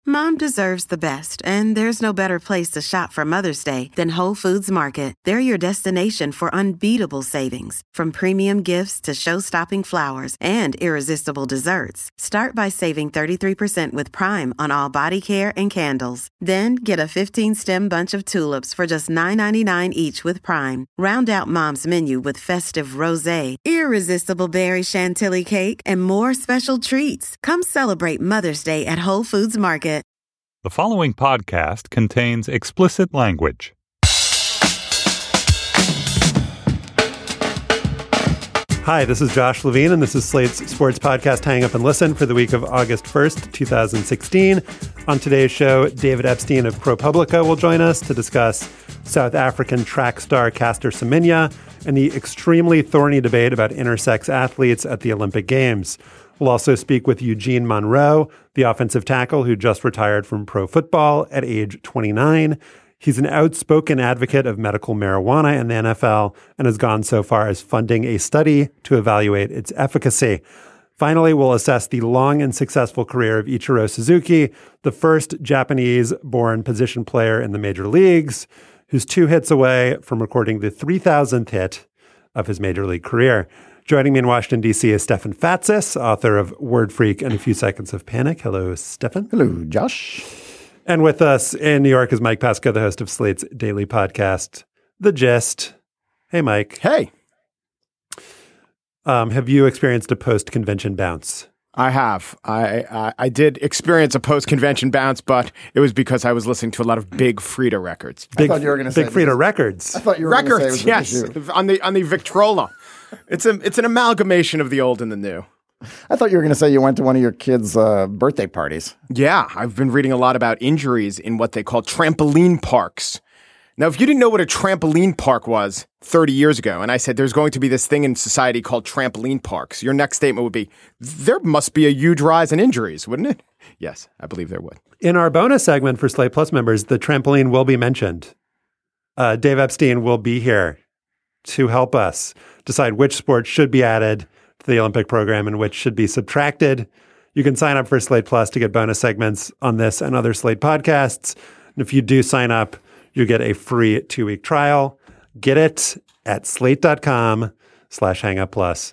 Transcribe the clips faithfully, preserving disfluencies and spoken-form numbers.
Mom deserves the best, and there's no better place to shop for Mother's Day than Whole Foods Market. They're your destination for unbeatable savings, from premium gifts to show-stopping flowers and irresistible desserts. Start by saving thirty-three percent with Prime on all body care and candles. Then get a fifteen-stem bunch of tulips for just nine ninety-nine each with Prime. Round out Mom's menu with festive rosé, irresistible berry chantilly cake, and more special treats. Come celebrate Mother's Day at Whole Foods Market. The following podcast contains explicit language. Hi, this is Josh Levine, and this is Slate's sports podcast, Hang Up and Listen, for the week of August first, twenty sixteen. On today's show, David Epstein of ProPublica will join us to discuss South African track star Caster Semenya and the extremely thorny debate about intersex athletes at the Olympic Games. We'll also speak with Eugene Monroe, the offensive tackle who just retired from pro football at age twenty-nine. He's an outspoken advocate of medical marijuana in the N F L and has gone so far as funding a study to evaluate its efficacy. Finally, we'll assess the long and successful career of Ichiro Suzuki, the first Japanese-born position player in the major leagues, who's two hits away from recording the three thousandth hit of his major league career. Joining me in Washington, D C is Stefan Fatsis, author of Word Freak and A Few Seconds of Panic. Hello, Stefan. Hello, Josh. And with us in New York is Mike Pesca, the host of Slate's daily podcast, The Gist. Hey, Mike. Hey. Um, have you experienced a post-convention bounce? I have. I, I I did experience a post-convention bounce, but it was because I was listening to a lot of Big Frida records. Big, I thought you were going to say Big Frida records. I thought you were records, going to say it was yes, on the on the Victrola. It's a it's an amalgamation of the old and the new. I thought you were going to say you went to one of your kids' uh, birthday parties. Yeah, I've been reading a lot about injuries in what they call trampoline parks. Now, if you didn't know what a trampoline park was thirty years ago, and I said there's going to be this thing in society called trampoline parks, your next statement would be, there must be a huge rise in injuries, wouldn't it? Yes, I believe there would. In our bonus segment for Slate Plus members, the trampoline will be mentioned. Uh, Dave Epstein will be here to help us decide which sports should be added to the Olympic program and which should be subtracted. You can sign up for Slate Plus to get bonus segments on this and other Slate podcasts. And if you do sign up, you get a free two-week trial. Get it at slate.com slash hangup plus.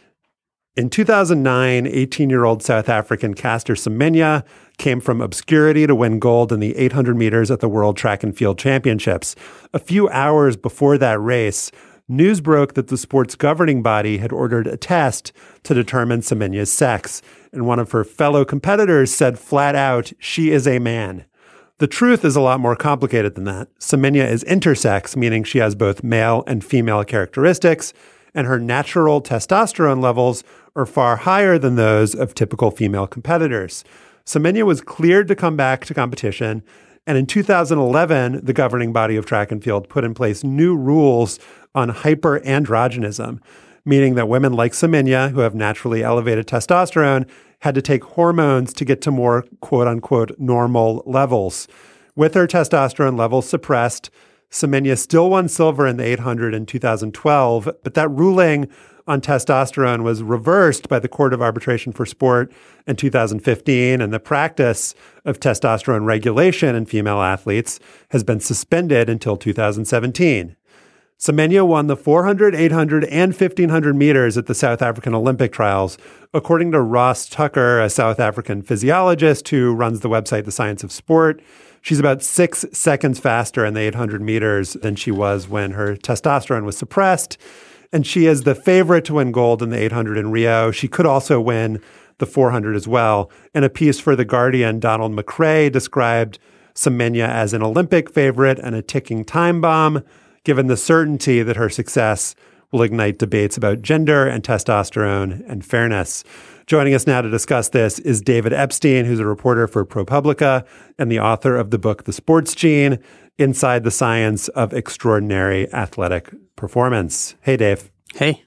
In two thousand nine, eighteen-year-old South African Caster Semenya came from obscurity to win gold in the eight hundred meters at the World Track and Field Championships. A few hours before that race, news broke that the sport's governing body had ordered a test to determine Semenya's sex, and one of her fellow competitors said flat out, she is a man. The truth is a lot more complicated than that. Semenya is intersex, meaning she has both male and female characteristics, and her natural testosterone levels are far higher than those of typical female competitors. Semenya was cleared to come back to competition, and in two thousand eleven, the governing body of track and field put in place new rules on hyperandrogenism, meaning that women like Semenya, who have naturally elevated testosterone, had to take hormones to get to more quote-unquote normal levels. With her testosterone levels suppressed, Semenya still won silver in the eight hundred in two thousand twelve, but that ruling on testosterone was reversed by the Court of Arbitration for Sport in two thousand fifteen, and the practice of testosterone regulation in female athletes has been suspended until two thousand seventeen. Semenya won the four hundred, eight hundred, and fifteen hundred meters at the South African Olympic trials, according to Ross Tucker, a South African physiologist who runs the website The Science of Sport. She's about six seconds faster in the eight hundred meters than she was when her testosterone was suppressed, and she is the favorite to win gold in the eight hundred in Rio. She could also win the four hundred as well. In a piece for The Guardian, Donald McRae described Semenya as an Olympic favorite and a ticking time bomb, given the certainty that her success will ignite debates about gender and testosterone and fairness. Joining us now to discuss this is David Epstein, who's a reporter for ProPublica and the author of the book, The Sports Gene, Inside the Science of Extraordinary Athletic Performance. Hey, Dave. Hey.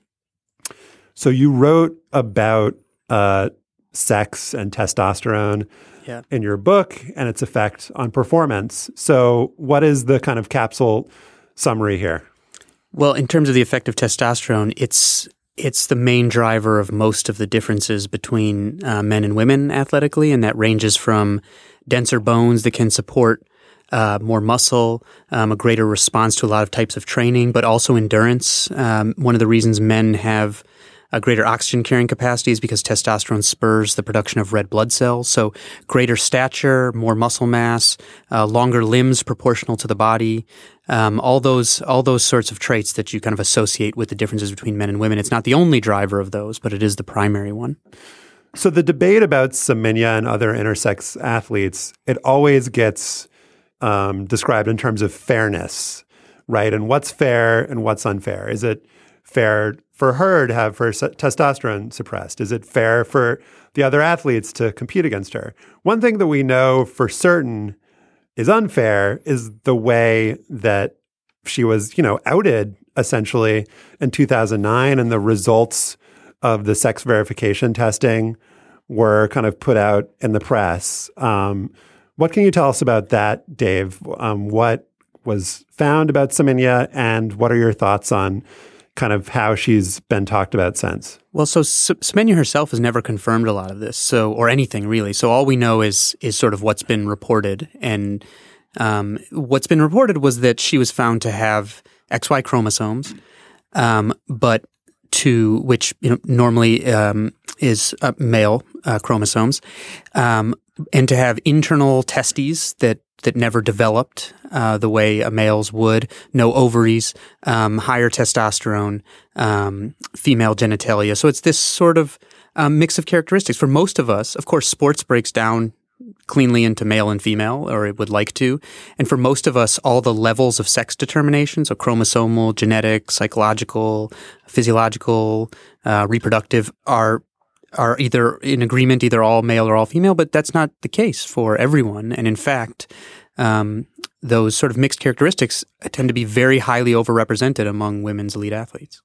So you wrote about uh, sex and testosterone yeah. in your book and its effect on performance. So what is the kind of capsule summary here? Well, in terms of the effect of testosterone, it's it's the main driver of most of the differences between uh, men and women athletically, and that ranges from denser bones that can support uh, more muscle, um, a greater response to a lot of types of training, but also endurance. Um, one of the reasons men have a greater oxygen carrying capacity is because testosterone spurs the production of red blood cells. So greater stature, more muscle mass, uh, longer limbs proportional to the body, um, all those all those sorts of traits that you kind of associate with the differences between men and women. It's not the only driver of those, but it is the primary one. So the debate about Semenya and other intersex athletes, it always gets um, described in terms of fairness, right? And what's fair and what's unfair? Is it fair for her to have her testosterone suppressed? Is it fair for the other athletes to compete against her? One thing that we know for certain is unfair is the way that she was, you know, outed essentially in two thousand nine, and the results of the sex verification testing were kind of put out in the press. Um, what can you tell us about that, Dave? Um, what was found about Semenya, and what are your thoughts on kind of how she's been talked about since? Well, so S- Semenya herself has never confirmed a lot of this, so or anything really. So all we know is is sort of what's been reported, and um, what's been reported was that she was found to have X Y chromosomes, um, but to which you know normally um, is uh, male uh, chromosomes, um, and to have internal testes that that never developed uh, the way a male's would, no ovaries, um, higher testosterone, um, female genitalia. So it's this sort of um, mix of characteristics. For most of us, of course, sports breaks down cleanly into male and female, or it would like to. And for most of us, all the levels of sex determination, so chromosomal, genetic, psychological, physiological, uh, reproductive, are are either in agreement, either all male or all female, but that's not the case for everyone. And in fact, um, those sort of mixed characteristics tend to be very highly overrepresented among women's elite athletes.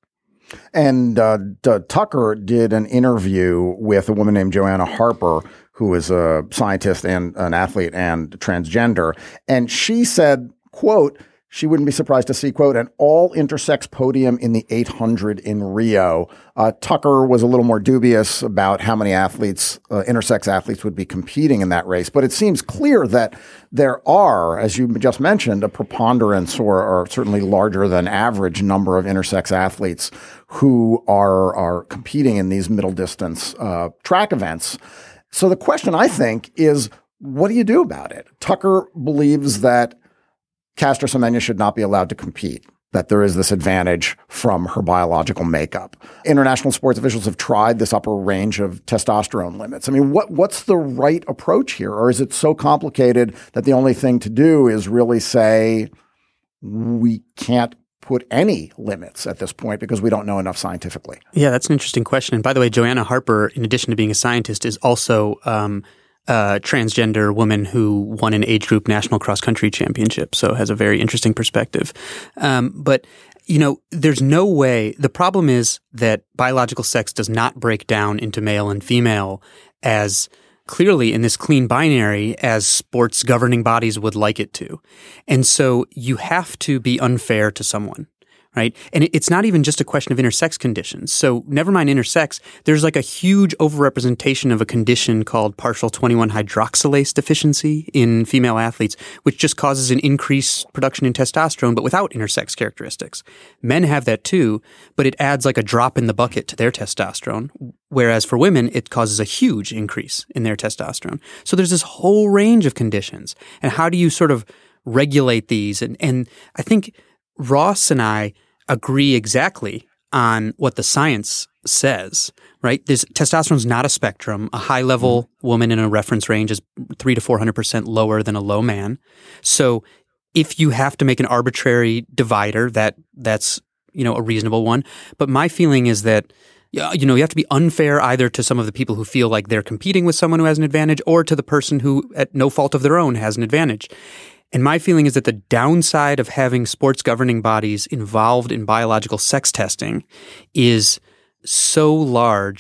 And uh, D- Tucker did an interview with a woman named Joanna Harper, who is a scientist and an athlete and transgender. And she said, quote, she wouldn't be surprised to see, quote, an all-intersex podium in the eight hundred in Rio. Uh, Tucker was a little more dubious about how many athletes, uh, intersex athletes, would be competing in that race. But it seems clear that there are, as you just mentioned, a preponderance or, or certainly larger than average number of intersex athletes who are, are competing in these middle-distance uh, track events. So the question, I think, is what do you do about it? Tucker believes that Caster Semenya should not be allowed to compete, that there is this advantage from her biological makeup. International sports officials have tried this upper range of testosterone limits. I mean, what what's the right approach here? Or is it so complicated that the only thing to do is really say we can't put any limits at this point because we don't know enough scientifically? Yeah, that's an interesting question. And by the way, Joanna Harper, in addition to being a scientist, is also um, a transgender woman who won an age group national cross-country championship, so has a very interesting perspective. Um, but, you know, there's no way – the problem is that biological sex does not break down into male and female as clearly in this clean binary as sports governing bodies would like it to. And so you have to be unfair to someone. Right. And it's not even just a question of intersex conditions. So never mind intersex, there's like a huge overrepresentation of a condition called partial twenty-one hydroxylase deficiency in female athletes, which just causes an increased production in testosterone, but without intersex characteristics. Men have that too, but it adds like a drop in the bucket to their testosterone. Whereas for women, it causes a huge increase in their testosterone. So there's this whole range of conditions. And how do you sort of regulate these? And, and I think Ross and I agree exactly on what the science says, right? There's, testosterone is not a spectrum. A high-level mm-hmm. woman in a reference range is three to four hundred percent lower than a low man. So if you have to make an arbitrary divider, that that's you know a reasonable one. But my feeling is that you know you have to be unfair either to some of the people who feel like they're competing with someone who has an advantage, or to the person who, at no fault of their own, has an advantage. And my feeling is that the downside of having sports governing bodies involved in biological sex testing is so large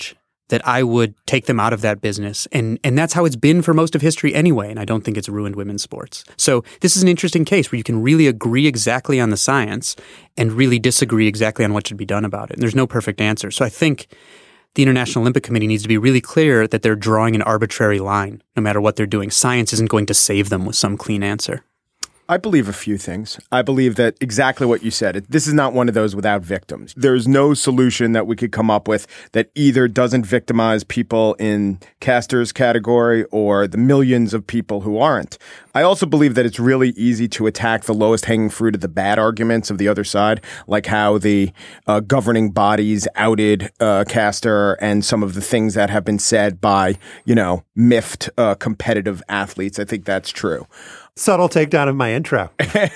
that I would take them out of that business. And and that's how it's been for most of history anyway, and I don't think it's ruined women's sports. So this is an interesting case where you can really agree exactly on the science and really disagree exactly on what should be done about it. And there's no perfect answer. So I think the International Olympic Committee needs to be really clear that they're drawing an arbitrary line no matter what they're doing. Science isn't going to save them with some clean answer. I believe a few things. I believe that exactly what you said. This is not one of those without victims. There's no solution that we could come up with that either doesn't victimize people in Castor's category or the millions of people who aren't. I also believe that it's really easy to attack the lowest hanging fruit of the bad arguments of the other side, like how the uh, governing bodies outed uh, Castor and some of the things that have been said by, you know, miffed uh, competitive athletes. I think that's true. Subtle takedown of my intro.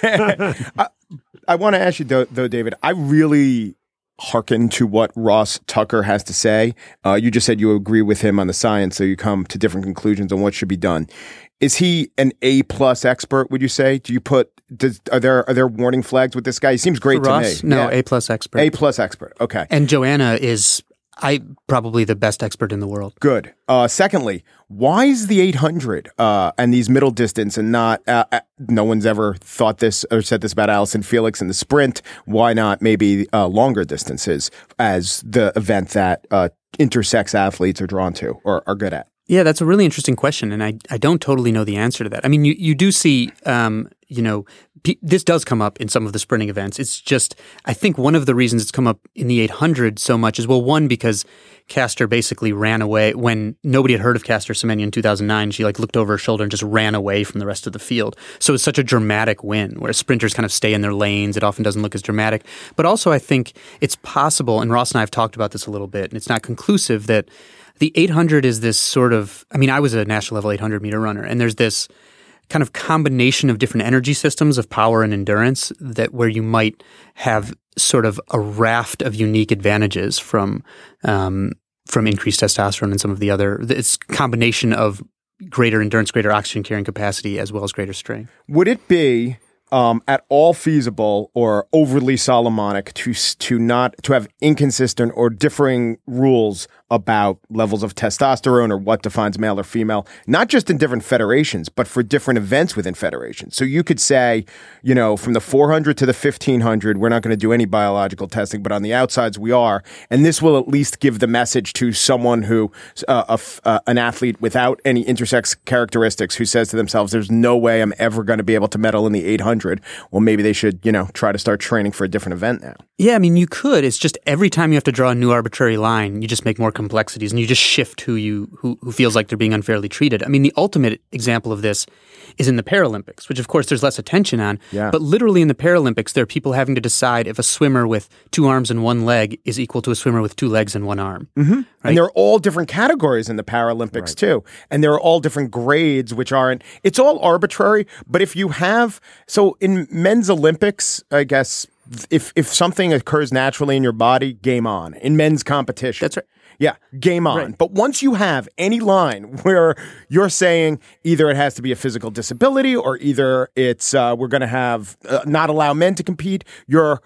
I, I want to ask you, though, though, David, I really hearken to what Ross Tucker has to say. Uh, you just said you agree with him on the science, so you come to different conclusions on what should be done. Is he an A-plus expert, would you say? Do you put, does, are there are there warning flags with this guy? He seems great For to Ross? me. No, yeah. A-plus expert. A-plus expert, okay. And Joanna is I probably the best expert in the world. Good. Uh, secondly, why is the eight hundred uh, and these middle distance and not, uh, uh, no one's ever thought this or said this about Allison Felix in the sprint. Why not maybe uh, longer distances as the event that uh, intersex athletes are drawn to or are good at? Yeah, that's a really interesting question, and I, I don't totally know the answer to that. I mean, you, you do see, um, you know, p- this does come up in some of the sprinting events. It's just, I think one of the reasons it's come up in the eight hundred so much is, well, one, because Castor basically ran away when nobody had heard of Castor Semenya in two thousand nine. She like looked over her shoulder and just ran away from the rest of the field. So it's such a dramatic win where sprinters kind of stay in their lanes. It often doesn't look as dramatic. But also I think it's possible, and Ross and I have talked about this a little bit, and it's not conclusive, that the eight hundred is this sort of, I mean, I was a national level eight hundred meter runner, and there's this kind of combination of different energy systems of power and endurance that where you might have sort of a raft of unique advantages from um, from increased testosterone and some of the other, it's combination of greater endurance, greater oxygen carrying capacity, as well as greater strength. Would it be Um, at all feasible or overly Solomonic to to not to have inconsistent or differing rules about levels of testosterone or what defines male or female, not just in different federations, but for different events within federations? So you could say, you know, from the four hundred to the fifteen hundred, we're not going to do any biological testing, but on the outsides we are, and this will at least give the message to someone who, uh, a, uh, an athlete without any intersex characteristics, who says to themselves, "There's no way I'm ever going to be able to medal in the eight hundred." Well, maybe they should, you know, try to start training for a different event now. Yeah, I mean, you could. It's just every time you have to draw a new arbitrary line, you just make more complexities and you just shift who you who, who feels like they're being unfairly treated. I mean, the ultimate example of this is in the Paralympics, which of course there's less attention on. Yeah. But literally in the Paralympics, there are people having to decide if a swimmer with two arms and one leg is equal to a swimmer with two legs and one arm. Mm-hmm. Right? And they're all different categories in the Paralympics right. too. And there are all different grades, which aren't, it's all arbitrary. But if you have, so in men's Olympics, I guess, if if something occurs naturally in your body, game on. In men's competition. That's right. Yeah, game on. Right. But once you have any line where you're saying either it has to be a physical disability or either it's uh, we're going to have uh, not allow men to compete, you're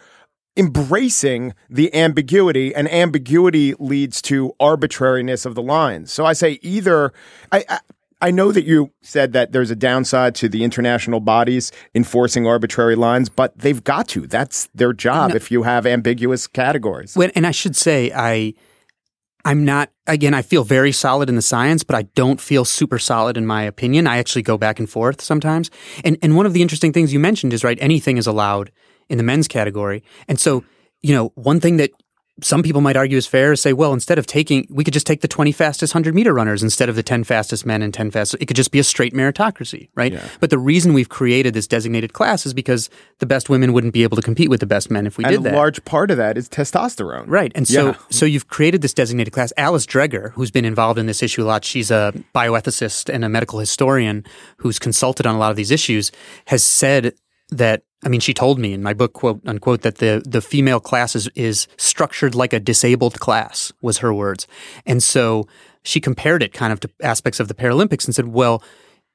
embracing the ambiguity, and ambiguity leads to arbitrariness of the lines. So I say either I, I I know that you said that there's a downside to the international bodies enforcing arbitrary lines, but they've got to. That's their job no. if you have ambiguous categories. When, and I should say I I'm not, again, I feel very solid in the science, but I don't feel super solid in my opinion. I actually go back and forth sometimes. And and one of the interesting things you mentioned is, right, anything is allowed in the men's category. And so, you know, one thing that some people might argue is fair is say, well, instead of taking, we could just take the twenty fastest hundred meter runners instead of the ten fastest men and ten fastest. It could just be a straight meritocracy, right? Yeah. But the reason we've created this designated class is because the best women wouldn't be able to compete with the best men if we and did that. And a large part of that is testosterone. Right. And so, yeah. so you've created this designated class. Alice Dreger, who's been involved in this issue a lot, she's a bioethicist and a medical historian who's consulted on a lot of these issues, has said that, I mean, she told me in my book, quote unquote, that the, the female class is, is structured like a disabled class, was her words. And so she compared it kind of to aspects of the Paralympics and said, well,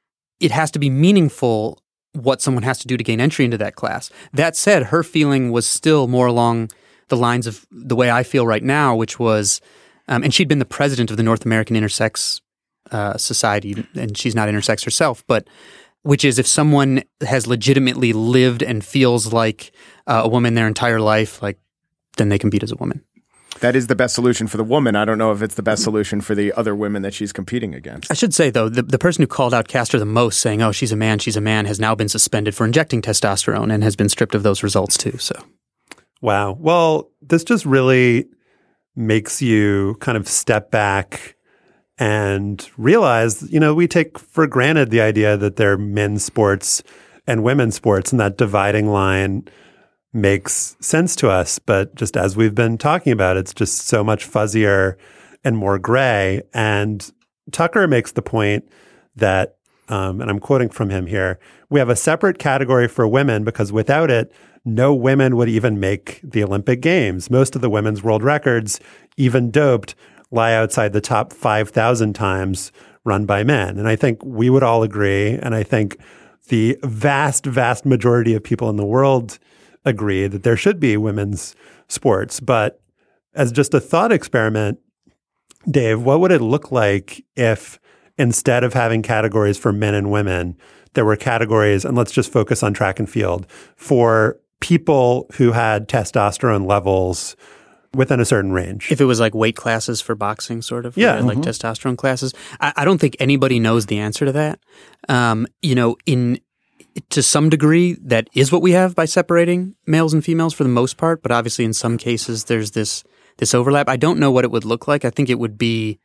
it has to be meaningful what someone has to do to gain entry into that class. That said, her feeling was still more along the lines of the way I feel right now, which was Um, and she'd been the president of the North American Intersex uh, Society, and she's not intersex herself, but which is if someone has legitimately lived and feels like uh, a woman their entire life, like then they compete as a woman. That is the best solution for the woman. I don't know if it's the best solution for the other women that she's competing against. I should say, though, the, the person who called out Castro the most, saying, oh, she's a man, she's a man, has now been suspended for injecting testosterone and has been stripped of those results, too. So, wow. Well, this just really makes you kind of step back and realize, you know, we take for granted the idea that there are men's sports and women's sports, and that dividing line makes sense to us. But just as we've been talking about, it's just so much fuzzier and more gray. And Tucker makes the point that, um, and I'm quoting from him here, we have a separate category for women because without it, no women would even make the Olympic Games. Most of the women's world records, even doped, lie outside the top five thousand times run by men. And I think we would all agree, and I think the vast, vast majority of people in the world agree that there should be women's sports. But as just a thought experiment, Dave, what would it look like if instead of having categories for men and women, there were categories, and let's just focus on track and field, for people who had testosterone levels within a certain range? If it was like weight classes for boxing, sort of, yeah, right? Like mm-hmm. testosterone classes, I, I don't think anybody knows the answer to that. Um, you know, in to some degree, that is what we have by separating males and females for the most part. But obviously, in some cases, there's this this overlap. I don't know what it would look like. I think it would be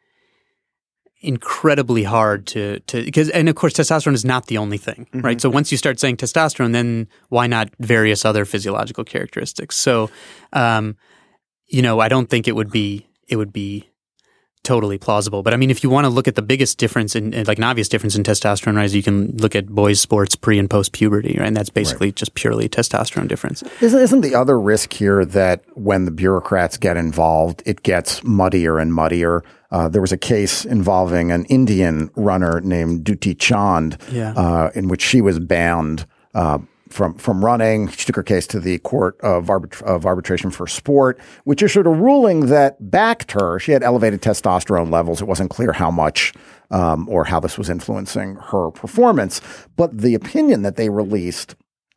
incredibly hard to to because and of course testosterone is not the only thing, mm-hmm. right? So once you start saying testosterone, then why not various other physiological characteristics? So um, you know, I don't think it would be it would be totally plausible. But I mean, if you want to look at the biggest difference in, like an obvious difference in testosterone, right, you can look at boys' sports pre and post puberty, right? And that's basically right. just purely testosterone difference. Isn't, isn't the other risk here that when the bureaucrats get involved, it gets muddier and muddier? Uh, there was a case involving an Indian runner named Dutee Chand, yeah. uh, in which she was banned uh, from from running. She took her case to the Court of, Arbit- of Arbitration for Sport, which issued a ruling that backed her. She had elevated testosterone levels. It wasn't clear how much um, or how this was influencing her performance. But the opinion that they released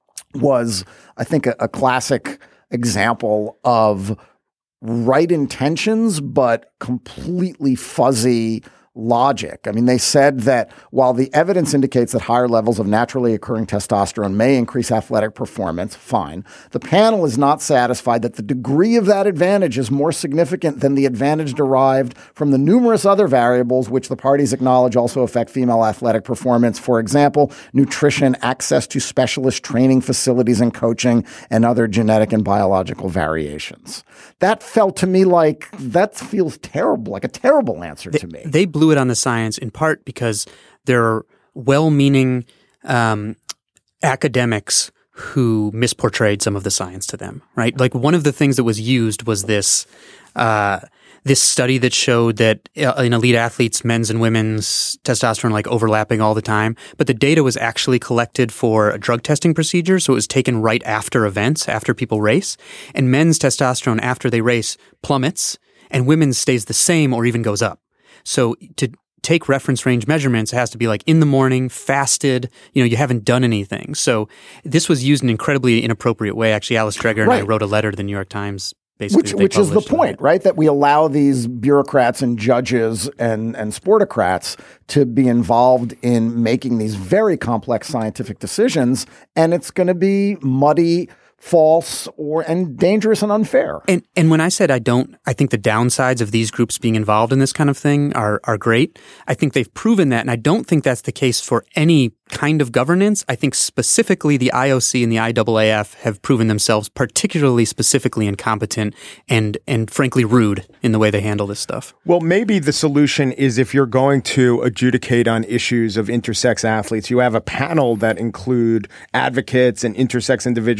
was, I think, a, a classic example of right intentions, but completely fuzzy logic. I mean, they said that while the evidence indicates that higher levels of naturally occurring testosterone may increase athletic performance, fine. The panel is not satisfied that the degree of that advantage is more significant than the advantage derived from the numerous other variables which the parties acknowledge also affect female athletic performance. For example, nutrition, access to specialist training facilities and coaching, and other genetic and biological variations. That felt to me like, that feels terrible, like a terrible answer they, to me. They blew it on the science in part because there are well-meaning um, academics who misportrayed some of the science to them, right? Like one of the things that was used was this uh, this study that showed that in elite athletes, men's and women's testosterone like overlapping all the time, but the data was actually collected for a drug testing procedure, so it was taken right after events, after people race, and men's testosterone after they race plummets, and women's stays the same or even goes up. So to take reference range measurements, it has to be like in the morning, fasted, you know, you haven't done anything. So this was used in an incredibly inappropriate way. Actually, Alice Dreger and right. I wrote a letter to the New York Times basically. Which, which is the point, right? That we allow these bureaucrats and judges and, and sportocrats to be involved in making these very complex scientific decisions, and it's going to be muddy, false, or and dangerous and unfair. And and when I said I don't, I think the downsides of these groups being involved in this kind of thing are are great. I think they've proven that, and I don't think that's the case for any kind of governance. I think specifically the I O C and the I A A F have proven themselves particularly specifically incompetent and and frankly rude in the way they handle this stuff. Well, maybe the solution is if you're going to adjudicate on issues of intersex athletes, you have a panel that include advocates and intersex individuals and hold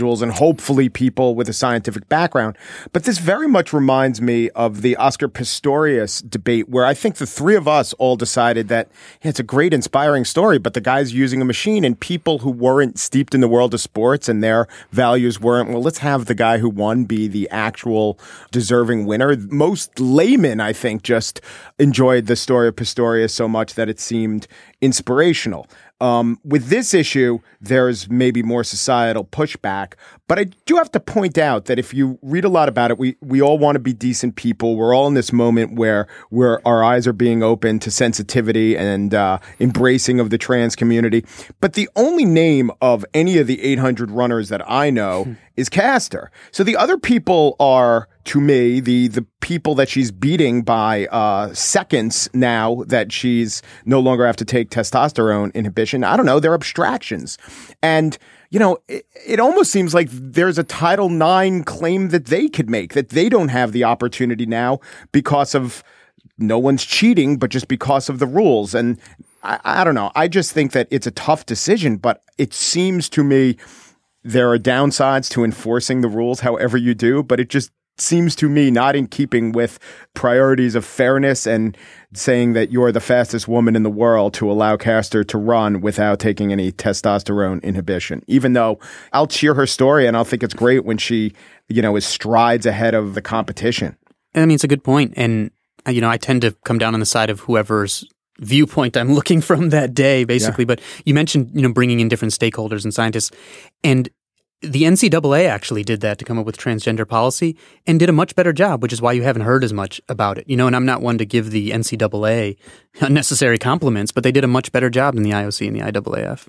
hopefully people with a scientific background. But this very much reminds me of the Oscar Pistorius debate, where I think the three of us all decided that yeah, it's a great, inspiring story, but the guy's using a machine, and people who weren't steeped in the world of sports and their values weren't, well, let's have the guy who won be the actual deserving winner. Most laymen, I think, just enjoyed the story of Pistorius so much that it seemed inspirational. Um, with this issue, there's maybe more societal pushback, but I do have to point out that if you read a lot about it, we, we all want to be decent people. We're all in this moment where where our eyes are being open to sensitivity and uh, embracing of the trans community. But the only name of any of the eight hundred runners that I know is Caster. So the other people are, to me, the the people that she's beating by uh, seconds now that she's no longer have to take testosterone inhibition. I don't know. They're abstractions. And, you know, it, it almost seems like there's a Title nine claim that they could make, that they don't have the opportunity now because of no one's cheating, but just because of the rules. And I, I don't know. I just think that it's a tough decision, but it seems to me there are downsides to enforcing the rules however you do, but it just seems to me not in keeping with priorities of fairness and saying that you're the fastest woman in the world to allow Caster to run without taking any testosterone inhibition, even though I'll cheer her story and I'll think it's great when she, you know, is strides ahead of the competition. I mean, it's a good point. And, you know, I tend to come down on the side of whoever's viewpoint I'm looking from that day, basically. Yeah. But you mentioned, you know, bringing in different stakeholders and scientists, and the N C double A actually did that to come up with transgender policy and did a much better job, which is why you haven't heard as much about it. You know, and I'm not one to give the N C double A unnecessary compliments, but they did a much better job than the I O C and the I A A F.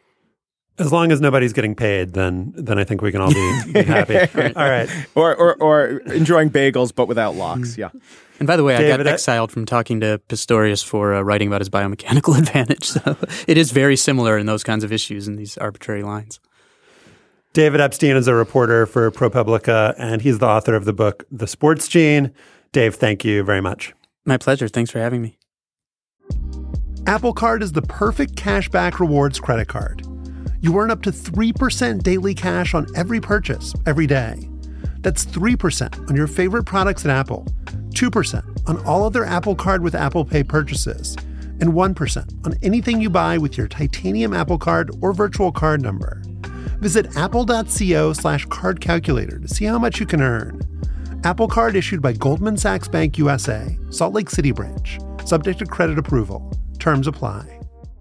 As long as nobody's getting paid, then then I think we can all be, be happy. Right. All right. Or, or or enjoying bagels, but without locks. Yeah. And by the way, David, I got exiled from talking to Pistorius for uh, writing about his biomechanical advantage. So it is very similar in those kinds of issues in these arbitrary lines. David Epstein is a reporter for ProPublica, and he's the author of the book, The Sports Gene. Dave, thank you very much. My pleasure. Thanks for having me. Apple Card is the perfect cashback rewards credit card. You earn up to three percent daily cash on every purchase, every day. That's three percent on your favorite products at Apple, two percent on all other Apple Card with Apple Pay purchases, and one percent on anything you buy with your titanium Apple Card or virtual card number. Visit apple.co slash card calculator to see how much you can earn. Apple Card issued by Goldman Sachs Bank U S A, Salt Lake City branch. Subject to credit approval. Terms apply.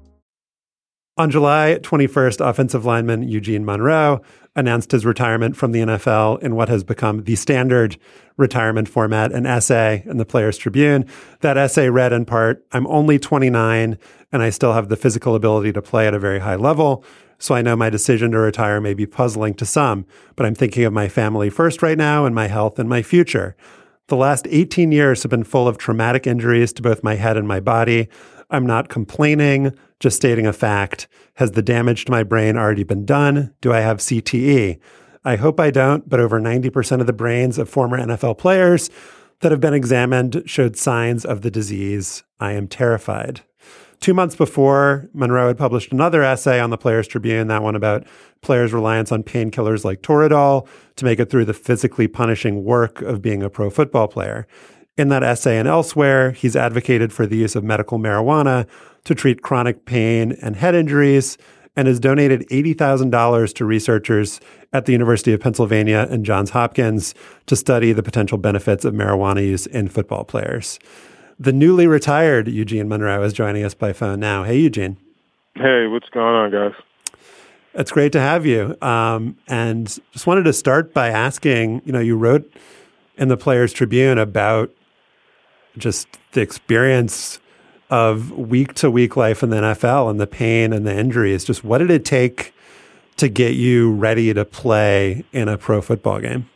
On July twenty-first, offensive lineman Eugene Monroe announced his retirement from the N F L in what has become the standard retirement format, an essay in the Players Tribune. That essay read in part, "I'm only twenty-nine and I still have the physical ability to play at a very high level. So I know my decision to retire may be puzzling to some, but I'm thinking of my family first right now and my health and my future. The last eighteen years have been full of traumatic injuries to both my head and my body. I'm not complaining, just stating a fact. Has the damage to my brain already been done? Do I have C T E? I hope I don't, but over ninety percent of the brains of former N F L players that have been examined showed signs of the disease. I am terrified." Two months before, Monroe had published another essay on the Players Tribune, that one about players' reliance on painkillers like Toradol to make it through the physically punishing work of being a pro football player. In that essay and elsewhere, he's advocated for the use of medical marijuana to treat chronic pain and head injuries, and has donated eighty thousand dollars to researchers at the University of Pennsylvania and Johns Hopkins to study the potential benefits of marijuana use in football players. The newly retired Eugene Monroe is joining us by phone now. Hey, Eugene. Hey, what's going on, guys? It's great to have you. Um, and just wanted to start by asking, you know, you wrote in the Players Tribune about just the experience of week-to-week life in the N F L and the pain and the injuries. Just what did it take to get you ready to play in a pro football game?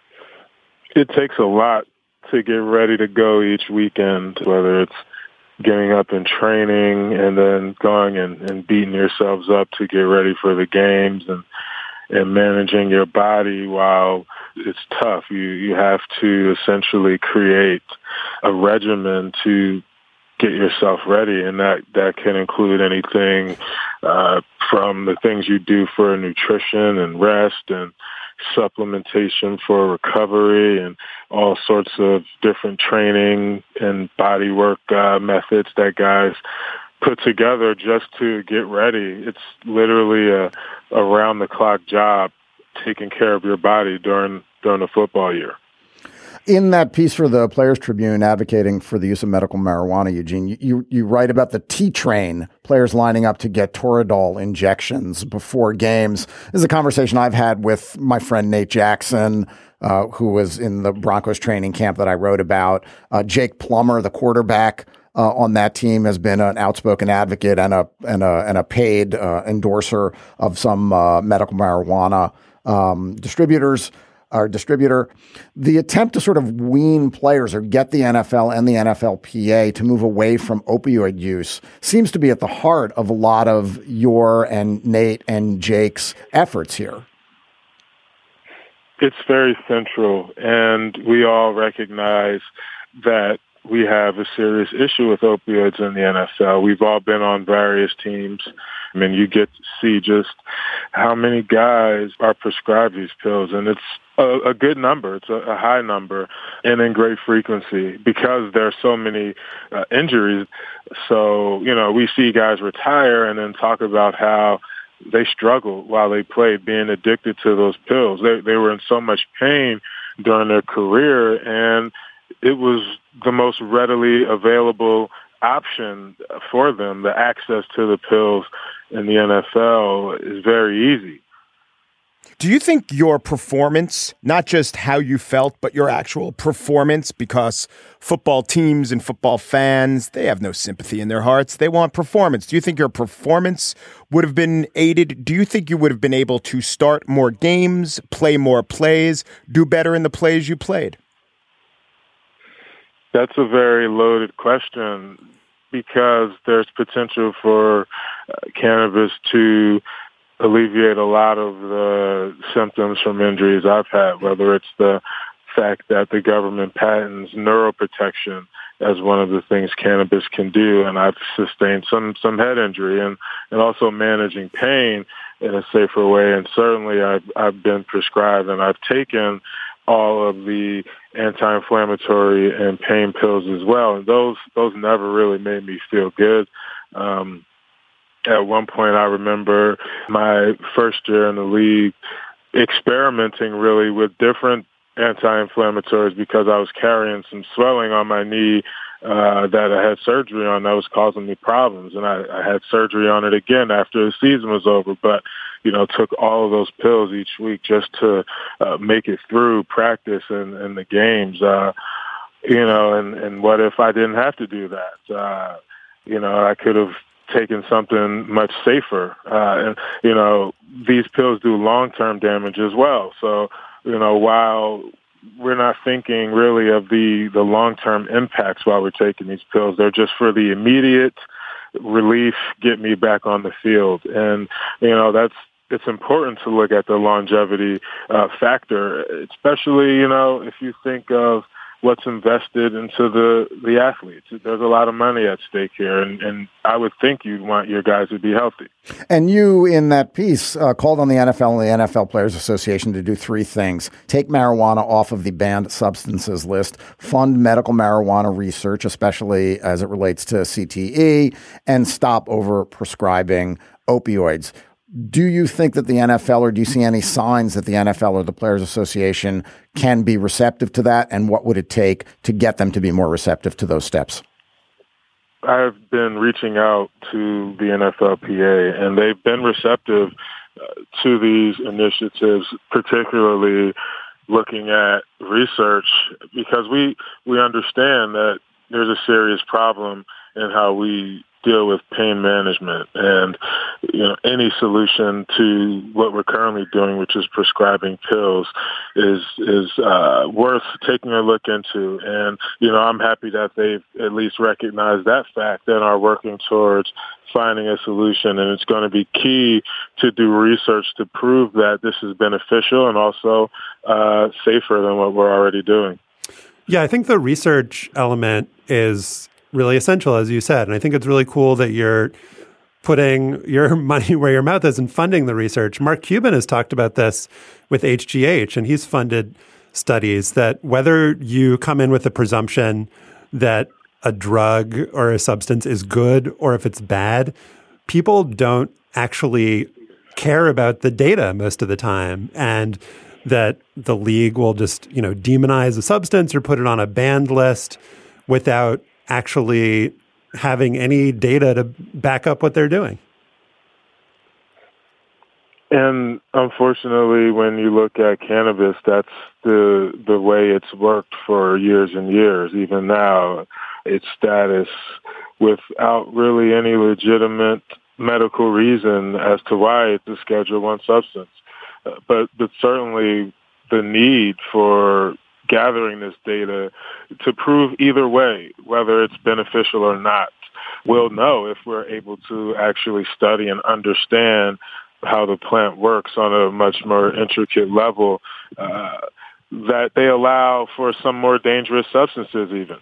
It takes a lot to get ready to go each weekend, whether it's getting up and training and then going and, and beating yourselves up to get ready for the games and and managing your body while it's tough. You you have to essentially create a regimen to get yourself ready, and that, that can include anything uh, from the things you do for nutrition and rest and supplementation for recovery and all sorts of different training and body work uh, methods that guys put together just to get ready. It's literally a around-the-clock job taking care of your body during during the football year. In that piece for the Players Tribune advocating for the use of medical marijuana, Eugene, you, you, you write about the T-Train, players lining up to get Toradol injections before games. This is a conversation I've had with my friend Nate Jackson, uh, who was in the Broncos training camp that I wrote about. Uh, Jake Plummer, the quarterback uh, on that team, has been an outspoken advocate and a and a, and a paid uh, endorser of some uh, medical marijuana um, distributors. Our distributor, the attempt to sort of wean players or get the N F L and the N F L P A to move away from opioid use seems to be at the heart of a lot of your and Nate and Jake's efforts here. It's very central, and we all recognize that we have a serious issue with opioids in the N F L. We've all been on various teams. I mean, you get to see just how many guys are prescribed these pills, and it's a, a good number. It's a, a high number and in great frequency because there are so many uh, injuries. So, you know, we see guys retire and then talk about how they struggled while they played, being addicted to those pills. They, they were in so much pain during their career, and it was the most readily available option for them. The access to the pills in the N F L is very easy. Do you think your performance, not just how you felt, but your actual performance, because football teams and football fans, they have no sympathy in their hearts. They want performance. Do you think your performance would have been aided? Do you think you would have been able to start more games, play more plays, do better in the plays you played? That's a very loaded question because there's potential for uh, cannabis to alleviate a lot of the symptoms from injuries I've had, whether it's the fact that the government patents neuroprotection as one of the things cannabis can do, and I've sustained some, some head injury, and, and also managing pain in a safer way. And certainly I've, I've been prescribed and I've taken all of the anti-inflammatory and pain pills as well. And those, those never really made me feel good. Um, at one point, I remember my first year in the league experimenting really with different anti-inflammatories because I was carrying some swelling on my knee uh, that I had surgery on that was causing me problems. And I, I had surgery on it again after the season was over. But, you know, took all of those pills each week just to uh, make it through practice and, and the games. Uh, you know, and, and what if I didn't have to do that? Uh, you know, I could have taken something much safer. Uh, and, you know, these pills do long-term damage as well. So, you know, while we're not thinking really of the, the long-term impacts while we're taking these pills, they're just for the immediate relief, get me back on the field. And, you know, that's, it's important to look at the longevity uh, factor, especially, you know, if you think of what's invested into the, the athletes. There's a lot of money at stake here, and, and I would think you'd want your guys to be healthy. And you, in that piece, uh, called on the N F L and the N F L Players Association to do three things: take marijuana off of the banned substances list, fund medical marijuana research, especially as it relates to C T E, and stop over-prescribing opioids. Do you think that the N F L, or do you see any signs that the N F L or the Players Association can be receptive to that? And what would it take to get them to be more receptive to those steps? I've been reaching out to the N F L P A, and they've been receptive uh, to these initiatives, particularly looking at research, because we, we understand that there's a serious problem in how we deal with pain management, and you know, any solution to what we're currently doing, which is prescribing pills, is is uh, worth taking a look into. And you know, I'm happy that they've at least recognized that fact and are working towards finding a solution. And it's going to be key to do research to prove that this is beneficial and also uh, safer than what we're already doing. Yeah, I think the research element is really essential, as you said. And I think it's really cool that you're putting your money where your mouth is and funding the research. Mark Cuban has talked about this with H G H, and he's funded studies that whether you come in with the presumption that a drug or a substance is good or if it's bad, people don't actually care about the data most of the time, and that the league will just, you know, demonize a substance or put it on a banned list without actually having any data to back up what they're doing. And unfortunately, when you look at cannabis, that's the the way it's worked for years and years. Even now, its status without really any legitimate medical reason as to why it's a Schedule One substance. Uh, but but certainly the need for gathering this data to prove either way, whether it's beneficial or not, we'll know if we're able to actually study and understand how the plant works on a much more intricate level, uh, that they allow for some more dangerous substances even.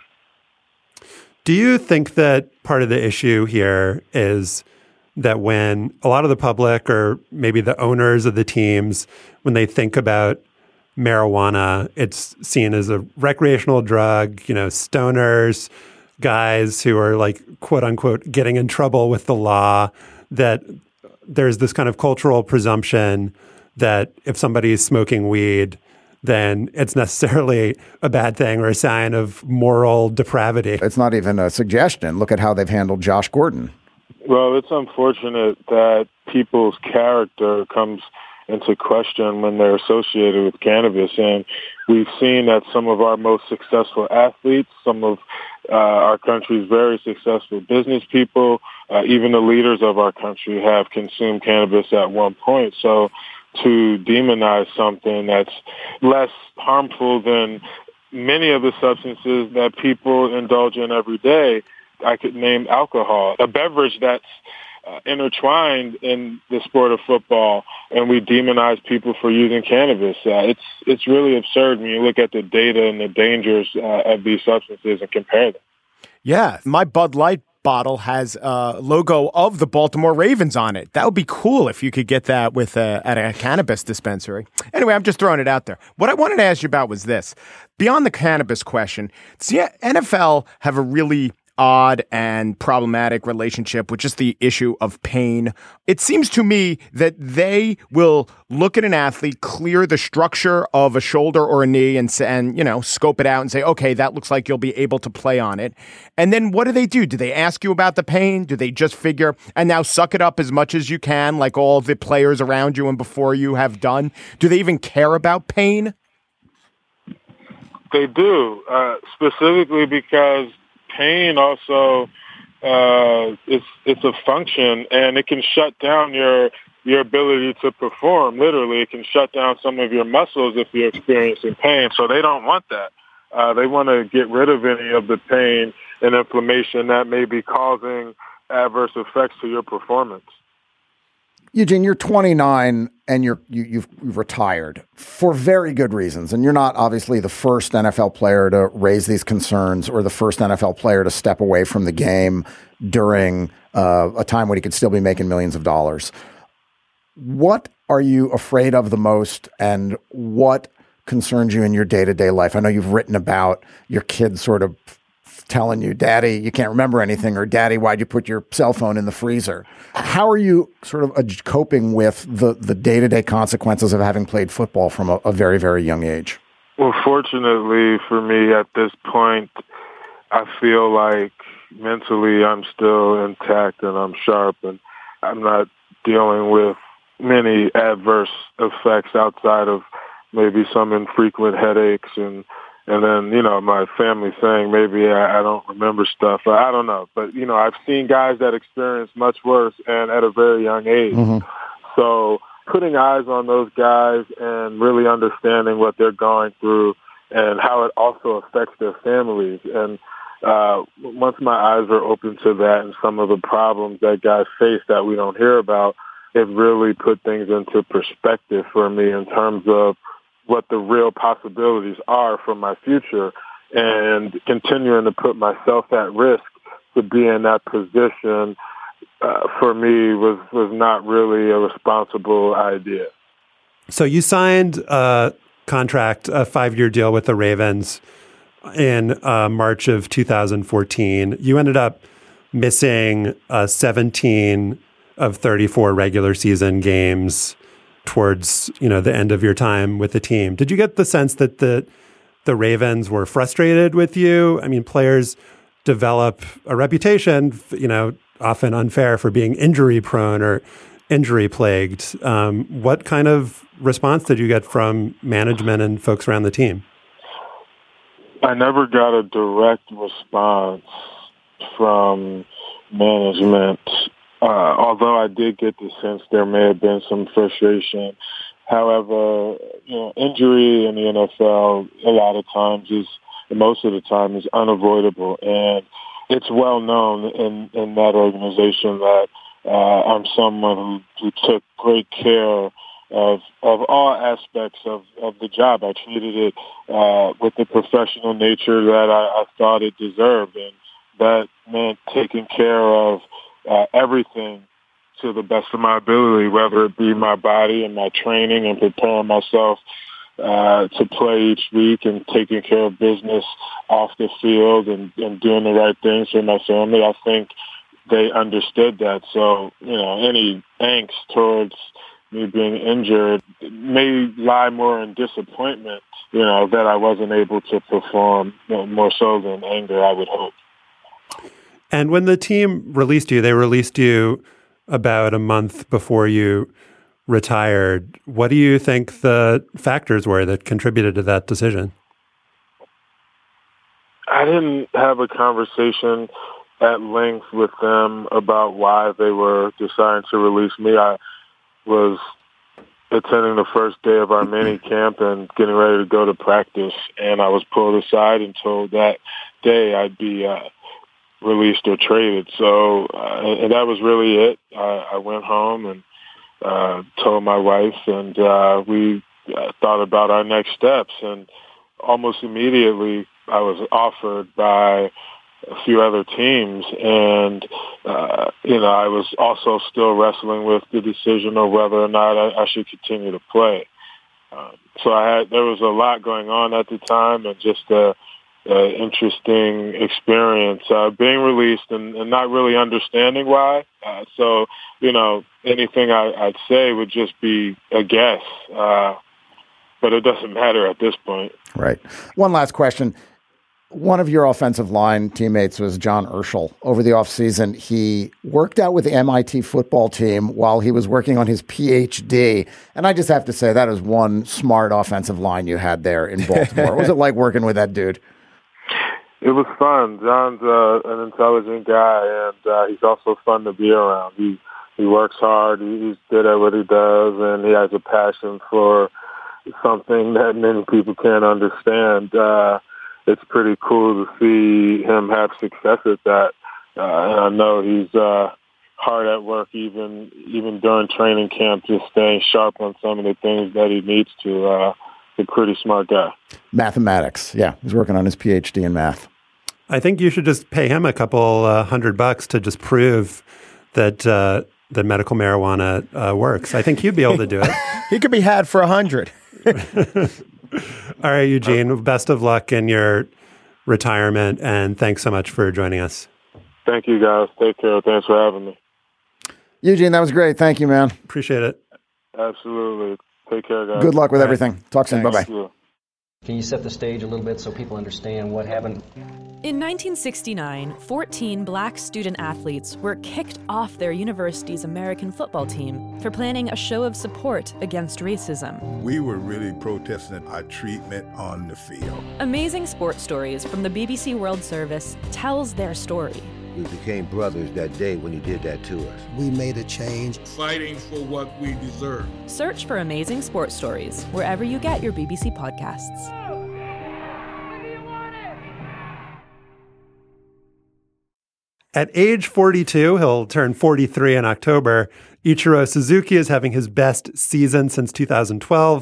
Do you think that part of the issue here is that when a lot of the public or maybe the owners of the teams, when they think about marijuana, it's seen as a recreational drug, you know, stoners, guys who are like, quote unquote, getting in trouble with the law, that there's this kind of cultural presumption that if somebody is smoking weed, then it's necessarily a bad thing or a sign of moral depravity. It's not even a suggestion. Look at how they've handled Josh Gordon. Well, it's unfortunate that people's character comes into question when they're associated with cannabis. And we've seen that some of our most successful athletes, some of uh, our country's very successful business people, uh, even the leaders of our country have consumed cannabis at one point. So to demonize something that's less harmful than many of the substances that people indulge in every day, I could name alcohol, a beverage that's uh, intertwined in the sport of football, and we demonize people for using cannabis. Uh, it's it's really absurd when you look at the data and the dangers uh, of these substances and compare them. Yeah, my Bud Light bottle has a logo of the Baltimore Ravens on it. That would be cool if you could get that with a, at a cannabis dispensary. Anyway, I'm just throwing it out there. What I wanted to ask you about was this. Beyond the cannabis question, does the N F L have a really odd and problematic relationship with just the issue of pain? It seems to me that they will look at an athlete, clear the structure of a shoulder or a knee and, and, you know, scope it out and say, okay, that looks like you'll be able to play on it. And then what do they do? Do they ask you about the pain? Do they just figure, and now suck it up as much as you can, like all the players around you and before you have done? Do they even care about pain? They do, uh, specifically because pain also uh, it's it's a function, and it can shut down your your ability to perform. Literally, it can shut down some of your muscles if you're experiencing pain. So they don't want that. Uh, they want to get rid of any of the pain and inflammation that may be causing adverse effects to your performance. Eugene, you're twenty-nine and you're you, you've, you've retired for very good reasons, and you're not obviously the first N F L player to raise these concerns or the first N F L player to step away from the game during uh, a time when he could still be making millions of dollars. What are you afraid of the most, and what concerns you in your day-to-day life? I know you've written about your kids sort of telling you, Daddy, you can't remember anything, or Daddy, why'd you put your cell phone in the freezer? How are you sort of uh, coping with the, the day-to-day consequences of having played football from a, a very, very young age? Well, fortunately for me at this point, I feel like mentally I'm still intact and I'm sharp, and I'm not dealing with many adverse effects outside of maybe some infrequent headaches and And then, you know, my family saying maybe I, I don't remember stuff. I don't know. But, you know, I've seen guys that experience much worse and at a very young age. Mm-hmm. So putting eyes on those guys and really understanding what they're going through and how it also affects their families. And uh, once my eyes are open to that and some of the problems that guys face that we don't hear about, it really put things into perspective for me in terms of what the real possibilities are for my future, and continuing to put myself at risk to be in that position uh, for me was, was not really a responsible idea. So you signed a contract, a five-year deal with the Ravens in uh, March of two thousand fourteen. You ended up missing uh, seventeen of thirty-four regular season games towards, you know, the end of your time with the team. Did you get the sense that the the Ravens were frustrated with you? I mean, players develop a reputation, you know, often unfair for being injury prone or injury plagued. Um, what kind of response did you get from management and folks around the team? I never got a direct response from management, uh, although I did get the sense there may have been some frustration. However, you know, injury in the N F L a lot of times is, most of the time, is unavoidable, and it's well known in, in that organization that uh, I'm someone who, who took great care of of all aspects of, of the job. I treated it uh, with the professional nature that I, I thought it deserved, and that meant taking care of uh, everything to the best of my ability, whether it be my body and my training and preparing myself uh, to play each week and taking care of business off the field and, and doing the right things for my family. I think they understood that. So, you know, any angst towards me being injured may lie more in disappointment, you know, that I wasn't able to perform, you know, more so than anger, I would hope. And when the team released you, they released you about a month before you retired. What do you think the factors were that contributed to that decision? I didn't have a conversation at length with them about why they were deciding to release me. I was attending the first day of our mini camp and getting ready to go to practice, and I was pulled aside and told that day I'd be uh, released or traded. So uh, and that was really it. I, I went home and uh, told my wife, and uh, we uh, thought about our next steps. And almost immediately, I was offered by a few other teams, and uh, you know, I was also still wrestling with the decision of whether or not I, I should continue to play. Um, so I had there was a lot going on at the time, and just a, a interesting experience uh, being released and, and not really understanding why. Uh, so you know, anything I, I'd say would just be a guess, uh, but it doesn't matter at this point. Right. One last question. One of your offensive line teammates was John Urschel. Over the offseason, he worked out with the M I T football team while he was working on his P H D. And I just have to say, that is one smart offensive line you had there in Baltimore. What was it like working with that dude? It was fun. John's uh, an intelligent guy, and uh, he's also fun to be around. He he works hard. He's good at what he does, and he has a passion for something that many people can't understand. Uh, It's pretty cool to see him have success at that. Uh, and I know he's uh, hard at work even even during training camp, just staying sharp on some of the things that he needs to. Uh, he's a pretty smart guy. Mathematics. Yeah, he's working on his P H D in math. I think you should just pay him a couple uh, hundred bucks to just prove that uh, that medical marijuana uh, works. I think he'd be able to do it. He could be had for a hundred. All right, Eugene, best of luck in your retirement, and thanks so much for joining us. Thank you, guys. Take care. Thanks for having me. Eugene, that was great. Thank you, man. Appreciate it. Absolutely. Take care, guys. Good luck with All everything. right. Talk soon. Thanks. Bye-bye. Can you set the stage a little bit so people understand what happened? In nineteen sixty-nine, fourteen black student athletes were kicked off their university's American football team for planning a show of support against racism. We were really protesting our treatment on the field. Amazing Sports Stories from the B B C World Service tells their story. We became brothers that day when he did that to us. We made a change. Fighting for what we deserve. Search for Amazing Sports Stories wherever you get your B B C podcasts. At age forty-two, he'll turn forty-three in October. Ichiro Suzuki is having his best season since two thousand twelve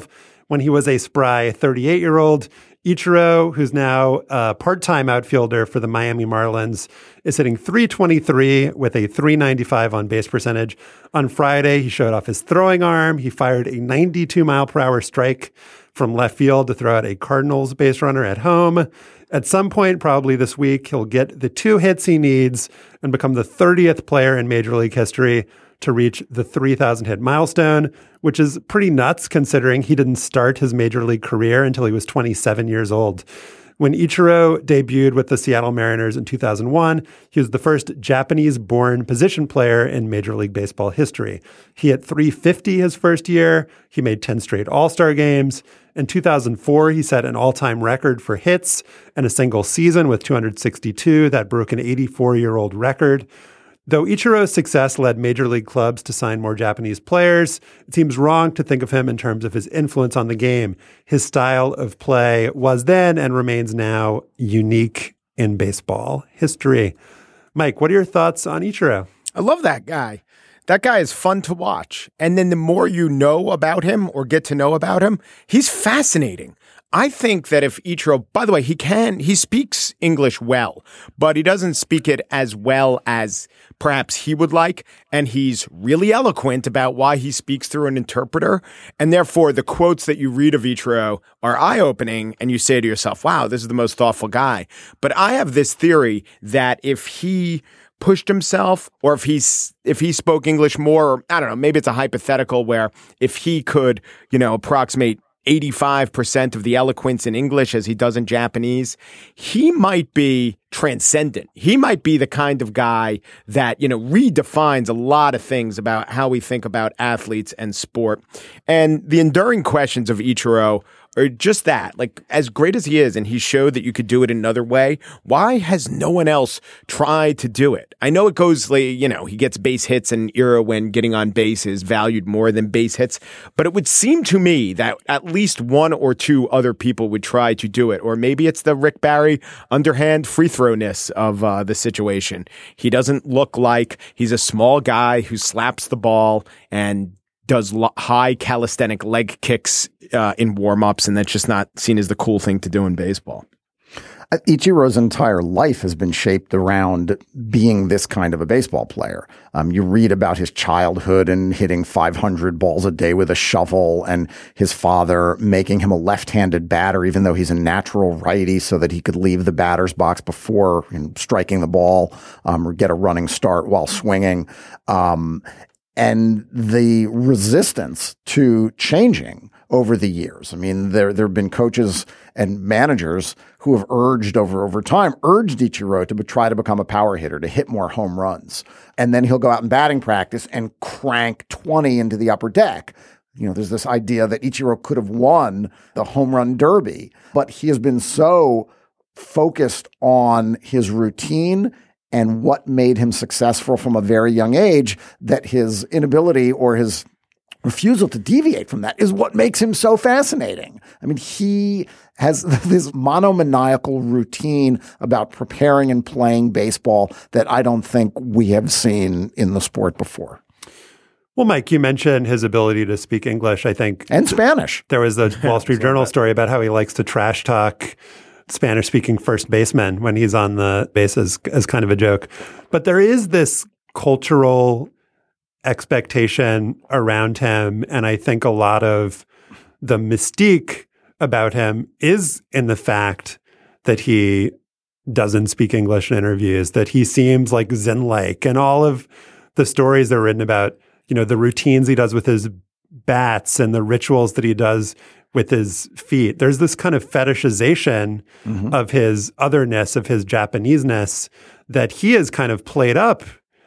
when he was a spry thirty-eight-year-old. Ichiro, who's now a part-time outfielder for the Miami Marlins, is hitting three twenty-three with a three ninety-five on-base percentage. On Friday, he showed off his throwing arm. He fired a ninety-two mile per hour strike from left field to throw out a Cardinals base runner at home. At some point, probably this week, he'll get the two hits he needs and become the thirtieth player in Major League history to reach the three thousand hit milestone, which is pretty nuts considering he didn't start his Major League career until he was twenty-seven years old. When Ichiro debuted with the Seattle Mariners in two thousand one, he was the first Japanese-born position player in Major League Baseball history. He hit three fifty his first year. He made ten straight All-Star games. In two thousand four, he set an all-time record for hits in a single season with two hundred sixty-two. That broke an eighty-four-year-old record. Though Ichiro's success led major league clubs to sign more Japanese players, it seems wrong to think of him in terms of his influence on the game. His style of play was then and remains now unique in baseball history. Mike, what are your thoughts on Ichiro? I love that guy. That guy is fun to watch. And then the more you know about him or get to know about him, he's fascinating. I think that if Ichiro, by the way, he can, he speaks English well, but he doesn't speak it as well as perhaps he would like. And he's really eloquent about why he speaks through an interpreter. And therefore, the quotes that you read of Ichiro are eye-opening. And you say to yourself, wow, this is the most thoughtful guy. But I have this theory that if he pushed himself, or if he's if he spoke English more, or I don't know, maybe it's a hypothetical where if he could, you know, approximate eighty-five percent of the eloquence in English as he does in Japanese, he might be transcendent. He might be the kind of guy that, you know, redefines a lot of things about how we think about athletes and sport. And the enduring questions of Ichiro are just that, like, as great as he is, and he showed that you could do it another way, why has no one else tried to do it? I know it goes, like, you know, he gets base hits in an era when getting on base is valued more than base hits, but it would seem to me that at least one or two other people would try to do it. Or maybe it's the Rick Barry underhand free throwness of uh, the situation. He doesn't look like he's a small guy who slaps the ball and does lo- high calisthenic leg kicks uh, in warm-ups, and that's just not seen as the cool thing to do in baseball. Ichiro's entire life has been shaped around being this kind of a baseball player. Um, you read about his childhood and hitting five hundred balls a day with a shovel, and his father making him a left-handed batter, even though he's a natural righty, so that he could leave the batter's box before, you know, striking the ball um, or get a running start while swinging. Um, and the resistance to changing over the years. I mean, there there have been coaches and managers who have urged over over time, urged Ichiro to be, try to become a power hitter, to hit more home runs. And then he'll go out in batting practice and crank twenty into the upper deck. You know, there's this idea that Ichiro could have won the home run derby, but he has been so focused on his routine and what made him successful from a very young age that his inability or his refusal to deviate from that is what makes him so fascinating. I mean, he has this monomaniacal routine about preparing and playing baseball that I don't think we have seen in the sport before. Well, Mike, you mentioned his ability to speak English, I think. And Spanish. There was a Wall Street Journal story about how he likes to trash talk Spanish-speaking first baseman when he's on the base as, as kind of a joke. But there is this cultural expectation around him, and I think a lot of the mystique about him is in the fact that he doesn't speak English in interviews, that he seems like Zen-like, and all of the stories that are written about, you know, the routines he does with his bats and the rituals that he does with his feet. There's this kind of fetishization mm-hmm. of his otherness, of his Japanese-ness that he has kind of played up,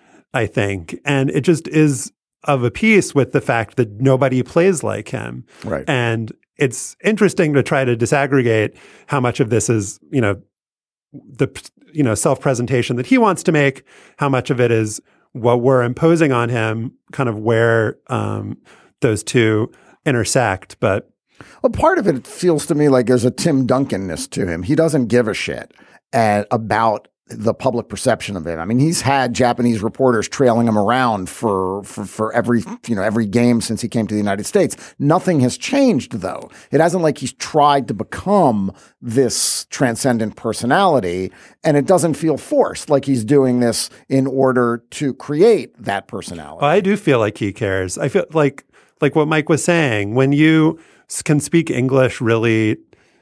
I think. And it just is of a piece with the fact that nobody plays like him. Right. And it's interesting to try to disaggregate how much of this is, you know, the, you know, self-presentation that he wants to make, how much of it is what we're imposing on him, kind of where um, those two intersect. But well, part of it feels to me like there's a Tim Duncan-ness to him. He doesn't give a shit uh, about the public perception of him. I mean, he's had Japanese reporters trailing him around for, for, for every, you know, every game since he came to the United States. Nothing has changed, though. It hasn't like he's tried to become this transcendent personality, and it doesn't feel forced, like he's doing this in order to create that personality. Well, I do feel like he cares. I feel like, like what Mike was saying, when you can speak English really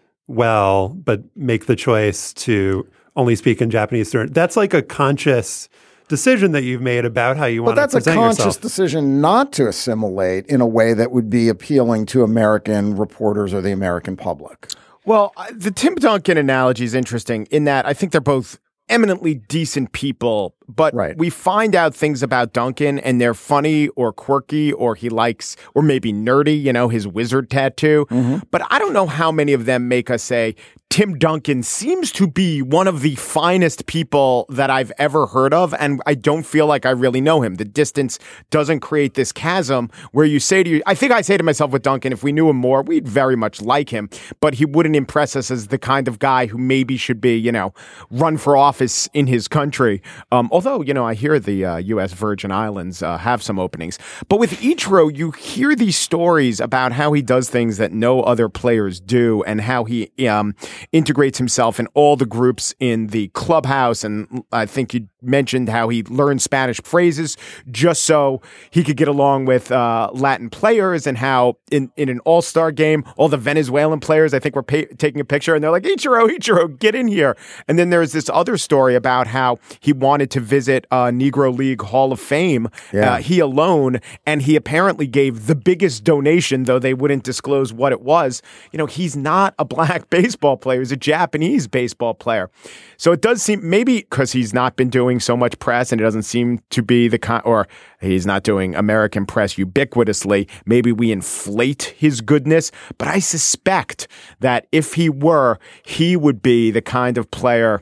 well, but make the choice to only speak in Japanese, that's like a conscious decision that you've made about how you want to present yourself. But that's a conscious decision not to assimilate in a way that would be appealing to American reporters or the American public. Well, the Tim Duncan analogy is interesting in that I think they're both eminently decent people, but right. we find out things about Duncan and they're funny or quirky or he likes or maybe nerdy, you know, his wizard tattoo. Mm-hmm. But I don't know how many of them make us say, Tim Duncan seems to be one of the finest people that I've ever heard of, and I don't feel like I really know him. The distance doesn't create this chasm where you say to you, I think I say to myself with Duncan, if we knew him more, we'd very much like him, but he wouldn't impress us as the kind of guy who maybe should be, you know, run for office in his country. Um, although, you know, I hear the uh, U S Virgin Islands uh, have some openings. But with Ichiro, you hear these stories about how he does things that no other players do and how he um, integrates himself in all the groups in the clubhouse. And I think you mentioned how he learned Spanish phrases just so he could get along with uh, Latin players, and how in, in an all-star game, all the Venezuelan players, I think, were pay- taking a picture and they're like, Ichiro, Ichiro, get in here. And then there's this other story about how he wanted to visit uh, Negro League Hall of Fame, yeah. uh, he alone, and he apparently gave the biggest donation, though they wouldn't disclose what it was. You know, he's not a black baseball player. He's a Japanese baseball player. So it does seem, maybe because he's not been doing so much press and it doesn't seem to be the kind, or he's not doing American press ubiquitously, maybe we inflate his goodness. But I suspect that if he were, he would be the kind of player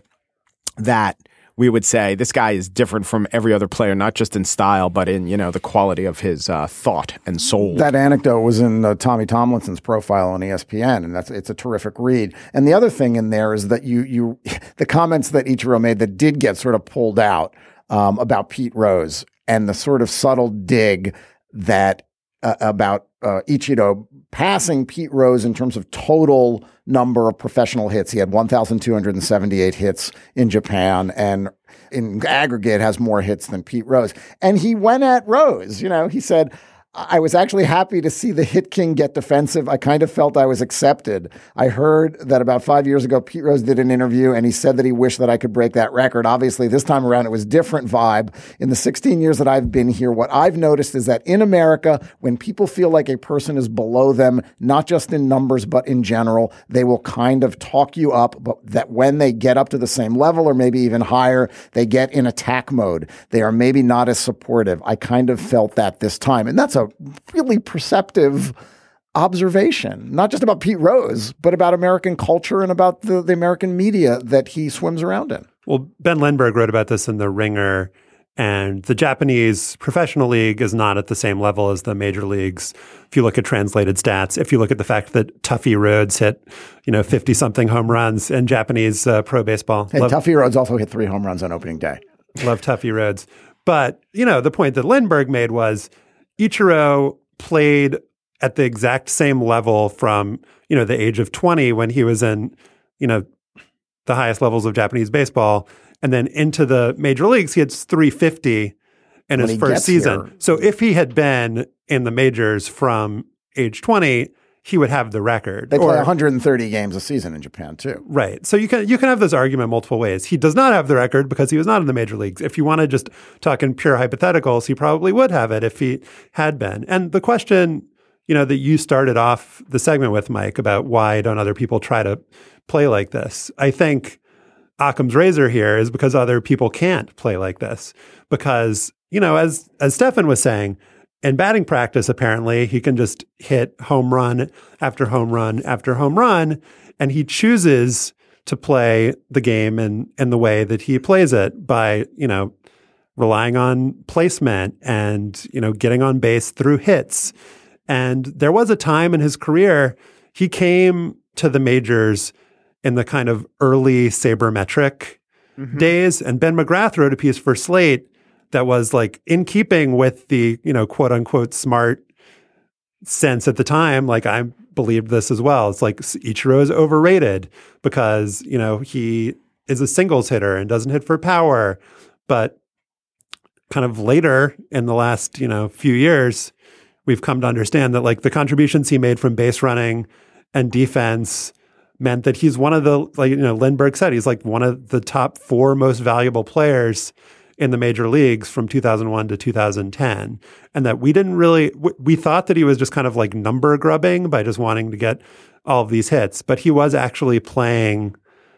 that we would say this guy is different from every other player, not just in style, but in, you know, the quality of his uh, thought and soul. That anecdote was in uh, Tommy Tomlinson's profile on E S P N, and that's it's a terrific read. And the other thing in there is that you you the comments that Ichiro made that did get sort of pulled out um, about Pete Rose and the sort of subtle dig that uh, about uh, Ichiro passing Pete Rose in terms of total number of professional hits. He had one thousand two hundred seventy-eight hits in Japan, and in aggregate has more hits than Pete Rose. And he went at Rose. You know, he said, I was actually happy to see the hit king get defensive. I kind of felt I was accepted. I heard that about five years ago, Pete Rose did an interview and he said that he wished that I could break that record. Obviously, this time around, it was different vibe. In the sixteen years that I've been here, what I've noticed is that in America, when people feel like a person is below them, not just in numbers, but in general, they will kind of talk you up, but that when they get up to the same level or maybe even higher, they get in attack mode. They are maybe not as supportive. I kind of felt that this time. And that's a really perceptive observation, not just about Pete Rose, but about American culture and about the, the American media that he swims around in. Well, Ben Lindbergh wrote about this in The Ringer, and the Japanese professional league is not at the same level as the major leagues. If you look at translated stats, if you look at the fact that Tuffy Rhodes hit, you know, fifty-something home runs in Japanese uh, pro baseball. And Love- Tuffy Rhodes also hit three home runs on opening day. Love Tuffy Rhodes. But, you know, the point that Lindbergh made was Ichiro played at the exact same level from, you know, the age of twenty when he was in, you know, the highest levels of Japanese baseball. And then into the major leagues, he had three fifty in his first season. Here. So if he had been in the majors from age twenty, he would have the record. They play or, one hundred thirty games a season in Japan too. Right. So you can you can have this argument multiple ways. He does not have the record because he was not in the major leagues. If you want to just talk in pure hypotheticals, he probably would have it if he had been. And the question, you know, that you started off the segment with, Mike, about why don't other people try to play like this? I think Occam's razor here is because other people can't play like this. Because, you know, as as Stefan was saying, in batting practice, apparently, he can just hit home run after home run after home run, and he chooses to play the game in, in the way that he plays it by, you know, relying on placement and, you know, getting on base through hits. And there was a time in his career, he came to the majors in the kind of early sabermetric mm-hmm. days. And Ben McGrath wrote a piece for Slate that was like in keeping with the, you know, quote unquote smart sense at the time. Like I believed this as well. It's like Ichiro is overrated because, you know, he is a singles hitter and doesn't hit for power. But kind of later in the last, you know, few years, we've come to understand that like the contributions he made from base running and defense meant that he's one of the, like, you know, Lindbergh said, he's like one of the top four most valuable players in the major leagues from two thousand one to two thousand ten. And that we didn't really, we thought that he was just kind of like number grubbing by just wanting to get all of these hits, but he was actually playing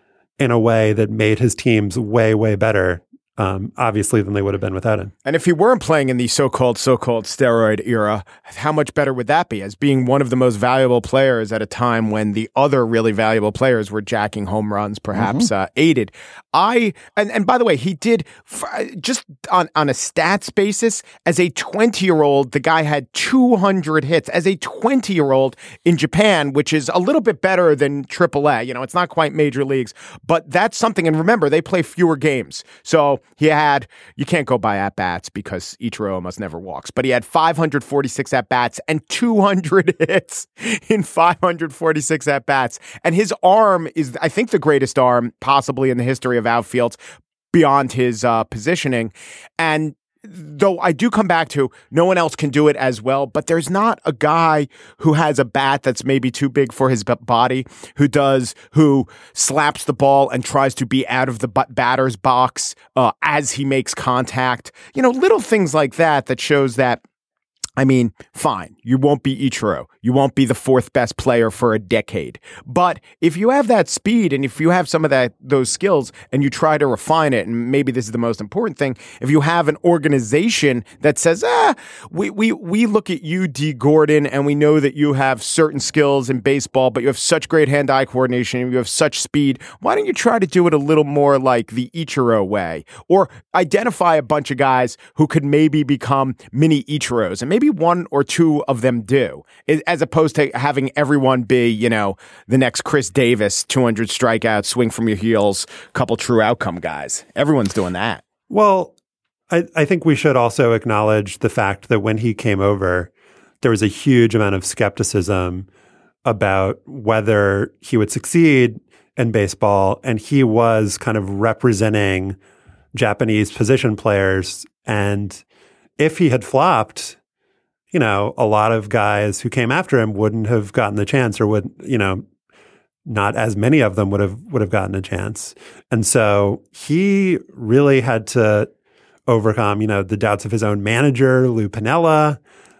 in a way that made his teams way, way better. Um, obviously, than they would have been without him. And if he weren't playing in the so-called, so-called steroid era, how much better would that be as being one of the most valuable players at a time when the other really valuable players were jacking home runs, perhaps mm-hmm. uh, aided? I, and, and by the way, he did, just on, on a stats basis, as a twenty-year-old, the guy had two hundred hits. As a twenty-year-old in Japan, which is a little bit better than triple A, you know, it's not quite major leagues, but that's something. And remember, they play fewer games. So he had, you can't go by at-bats because Ichiro almost never walks, but he had five hundred forty-six at-bats and two hundred hits in five hundred forty-six at-bats. And his arm is, I think, the greatest arm possibly in the history of outfields beyond his uh, positioning. And though I do come back to no one else can do it as well, but there's not a guy who has a bat that's maybe too big for his b- body, who does, who slaps the ball and tries to be out of the b- batter's box uh, as he makes contact. You know, little things like that that shows that, I mean, fine, you won't be Ichiro. You won't be the fourth best player for a decade. But if you have that speed and if you have some of that those skills and you try to refine it, and maybe this is the most important thing, if you have an organization that says, ah, we we we look at you, D. Gordon, and we know that you have certain skills in baseball, but you have such great hand-eye coordination and you have such speed, why don't you try to do it a little more like the Ichiro way? Or identify a bunch of guys who could maybe become mini Ichiros, and maybe one or two of them do, as opposed to having everyone be, you know, the next Chris Davis, two hundred strikeouts, swing from your heels, couple true outcome guys. Everyone's doing that. Well, I, I think we should also acknowledge the fact that when he came over, there was a huge amount of skepticism about whether he would succeed in baseball. And he was kind of representing Japanese position players. And if he had flopped, you know, a lot of guys who came after him wouldn't have gotten the chance, or would, you know, not as many of them would have would have gotten a chance. And so he really had to overcome, you know, the doubts of his own manager, Lou Piniella,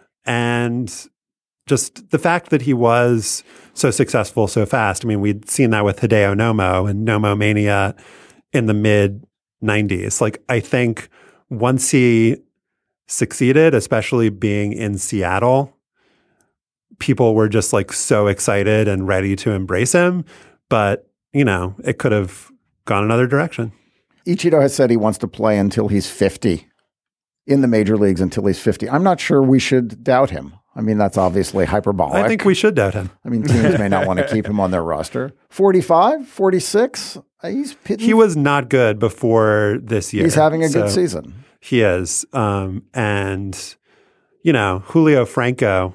and just the fact that he was so successful so fast. I mean, we'd seen that with Hideo Nomo and Nomo Mania in the mid nineties. Like, I think once he succeeded, especially being in Seattle, people were just like so excited and ready to embrace him. But, you know, it could have gone another direction. Ichiro has said he wants to play until he's fifty, in the major leagues until he's fifty. I'm not sure we should doubt him. I mean, that's obviously hyperbolic. I think we should doubt him. I mean, teams may not want to keep him on their roster. forty-five, forty-six, he's pitting. He was not good before this year. He's having a so good season. He is. Um, and, you know, Julio Franco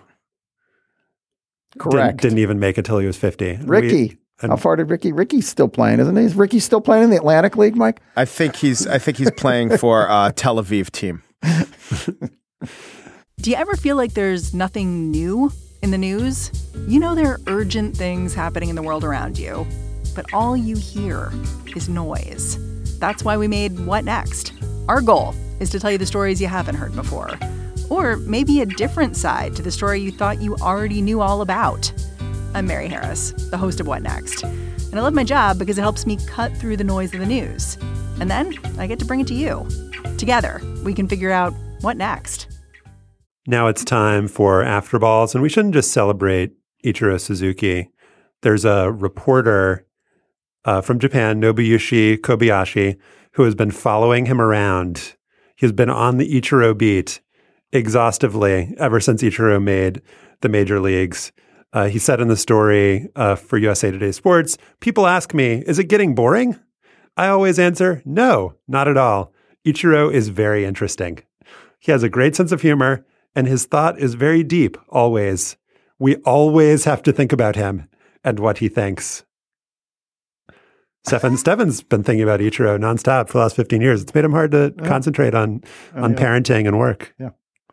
Correct. Didn't, didn't even make it till he was fifty. Ricky. We, and, How far did Ricky? Ricky's still playing, isn't he? Is Ricky still playing in the Atlantic League, Mike? I think he's I think he's playing for uh Tel Aviv team. Do you ever feel like there's nothing new in the news? You know there are urgent things happening in the world around you, but all you hear is noise. That's why we made What Next? Our goal is to tell you the stories you haven't heard before, or maybe a different side to the story you thought you already knew all about. I'm Mary Harris, the host of What Next? And I love my job because it helps me cut through the noise of the news. And then I get to bring it to you. Together, we can figure out what next. Now it's time for After Balls, and we shouldn't just celebrate Ichiro Suzuki. There's a reporter uh, from Japan, Nobuyushi Kobayashi, who has been following him around. He's been on the Ichiro beat exhaustively ever since Ichiro made the major leagues. Uh, he said in the story uh, for U S A Today Sports, people ask me, is it getting boring? I always answer, no, not at all. Ichiro is very interesting. He has a great sense of humor, and his thought is very deep, always. We always have to think about him and what he thinks. Stefan Stefan's been thinking about Ichiro nonstop for the last fifteen years. It's made him hard to yeah. concentrate on, oh, on yeah. parenting and work. Yeah.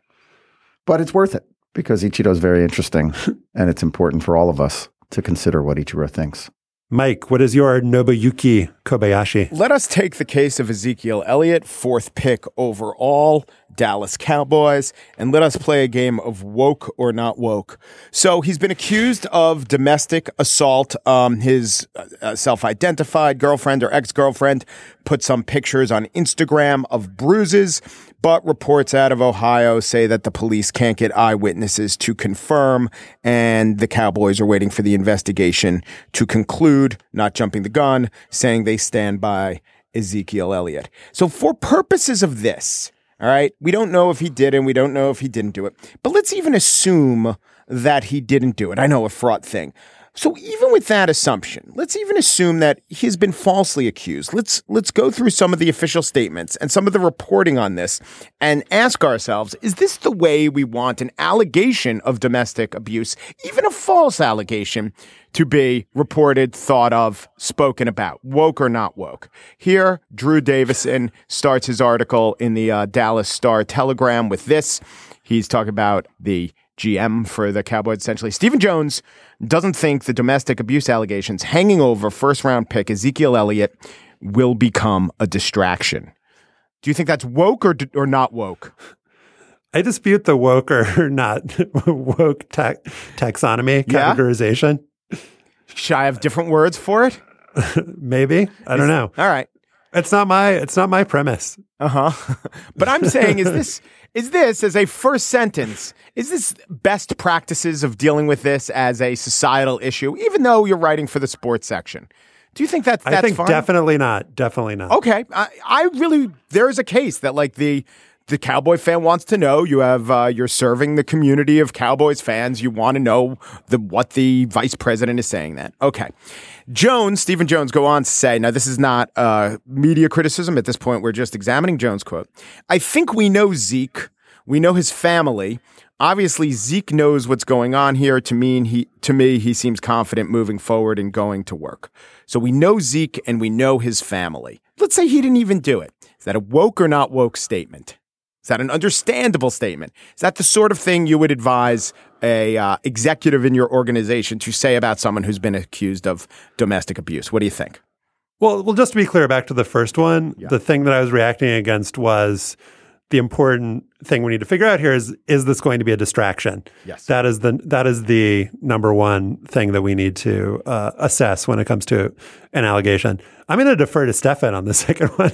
But it's worth it because Ichiro's very interesting, and it's important for all of us to consider what Ichiro thinks. Mike, what is your Nobuyuki Kobayashi? Let us take the case of Ezekiel Elliott, fourth pick overall, Dallas Cowboys, and let us play a game of woke or not woke. So he's been accused of domestic assault. Um, his uh, self-identified girlfriend or ex-girlfriend put some pictures on Instagram of bruises, but reports out of Ohio say that the police can't get eyewitnesses to confirm, and the Cowboys are waiting for the investigation to conclude, not jumping the gun, saying they stand by Ezekiel Elliott. So for purposes of this, all right, we don't know if he did and we don't know if he didn't do it, but let's even assume that he didn't do it. I know, a fraught thing. So even with that assumption, let's even assume that he's been falsely accused. Let's let's go through some of the official statements and some of the reporting on this and ask ourselves, is this the way we want an allegation of domestic abuse, even a false allegation, to be reported, thought of, spoken about, woke or not woke? Here, Drew Davison starts his article in the uh, Dallas Star-Telegram with this. He's talking about the G M for the Cowboys, essentially. Stephen Jones doesn't think the domestic abuse allegations hanging over first-round pick Ezekiel Elliott will become a distraction. Do you think that's woke or or not woke? I dispute the woke or not woke ta- taxonomy, categorization. Yeah? Should I have different words for it? Maybe. I don't know. All right. It's not my it's not my premise. Uh-huh. But I'm saying, is this is this as a first sentence, is this best practices of dealing with this as a societal issue, even though you're writing for the sports section? Do you think that that's I think fine? Definitely not. Definitely not. Okay. I, I really, there is a case that like the the Cowboy fan wants to know. You have, uh, you're serving the community of Cowboys fans. You want to know the what the vice president is saying that. Okay. Jones, Stephen Jones, go on to say, now this is not uh, media criticism at this point. We're just examining Jones' quote. I think we know Zeke. We know his family. Obviously, Zeke knows what's going on here. To me, he, to me, he seems confident moving forward and going to work. So we know Zeke and we know his family. Let's say he didn't even do it. Is that a woke or not woke statement? Is that an understandable statement? Is that the sort of thing you would advise a uh, executive in your organization to say about someone who's been accused of domestic abuse? What do you think? Well, well, just to be clear, back to the first one, yeah. the thing that I was reacting against was the important thing we need to figure out here is, is this going to be a distraction? Yes. That is the, that is the number one thing that we need to uh, assess when it comes to an allegation. I'm going to defer to Stefan on the second one.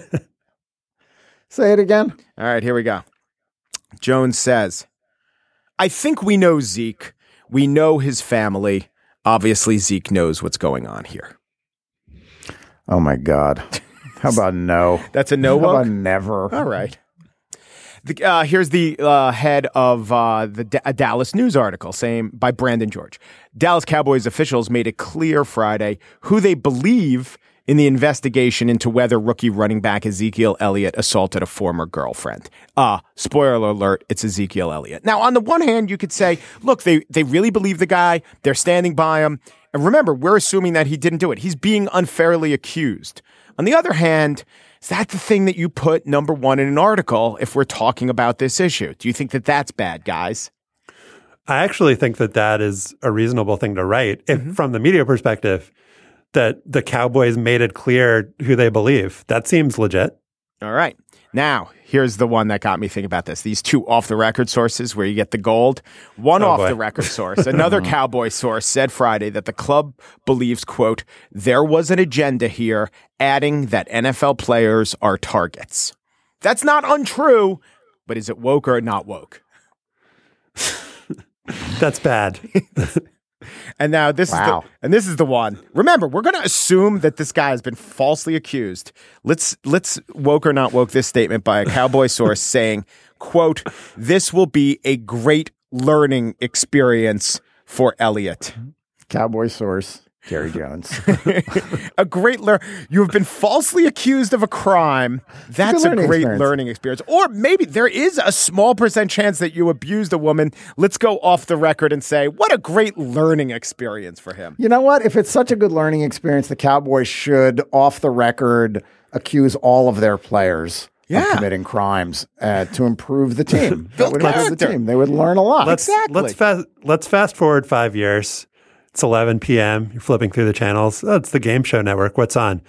Say it again. All right, here we go. Jones says, I think we know Zeke. We know his family. Obviously, Zeke knows what's going on here. Oh, my God. How about no? That's a no. How woke? about never? All right. The, uh, here's the uh, head of uh, the D- a Dallas News article saying by Brandon George. Dallas Cowboys officials made it clear Friday who they believe in the investigation into whether rookie running back Ezekiel Elliott assaulted a former girlfriend. Uh, spoiler alert, it's Ezekiel Elliott. Now, on the one hand, you could say, look, they, they really believe the guy. They're standing by him. And remember, we're assuming that he didn't do it. He's being unfairly accused. On the other hand, is that the thing that you put number one in an article if we're talking about this issue? Do you think that that's bad, guys? I actually think that that is a reasonable thing to write if, mm-hmm. from the media perspective, that the Cowboys made it clear who they believe. That seems legit. All right. Now, here's the one that got me thinking about this. These two off-the-record sources where you get the gold. One oh, off-the-record source, another Cowboy source, said Friday that the club believes, quote, there was an agenda here, adding that N F L players are targets. That's not untrue, but is it woke or not woke? That's bad. And now this wow. is the and this is the one. Remember, we're going to assume that this guy has been falsely accused. Let's let's woke or not woke this statement by a Cowboy source saying, quote, this will be a great learning experience for Elliott. Cowboy source. Gary Jones. A great learn. You have been falsely accused of a crime. That's a, a great experience. learning experience. Or maybe there is a small percent chance that you abused a woman. Let's go off the record and say, what a great learning experience for him. You know what? If it's such a good learning experience, the Cowboys should, off the record, accuse all of their players yeah. of committing crimes uh, to improve the team. That would improve the team. They would learn a lot. Let's, exactly. Let's fast, let's fast forward five years. It's eleven p.m. You're flipping through the channels. Oh, it's the Game Show Network. What's on?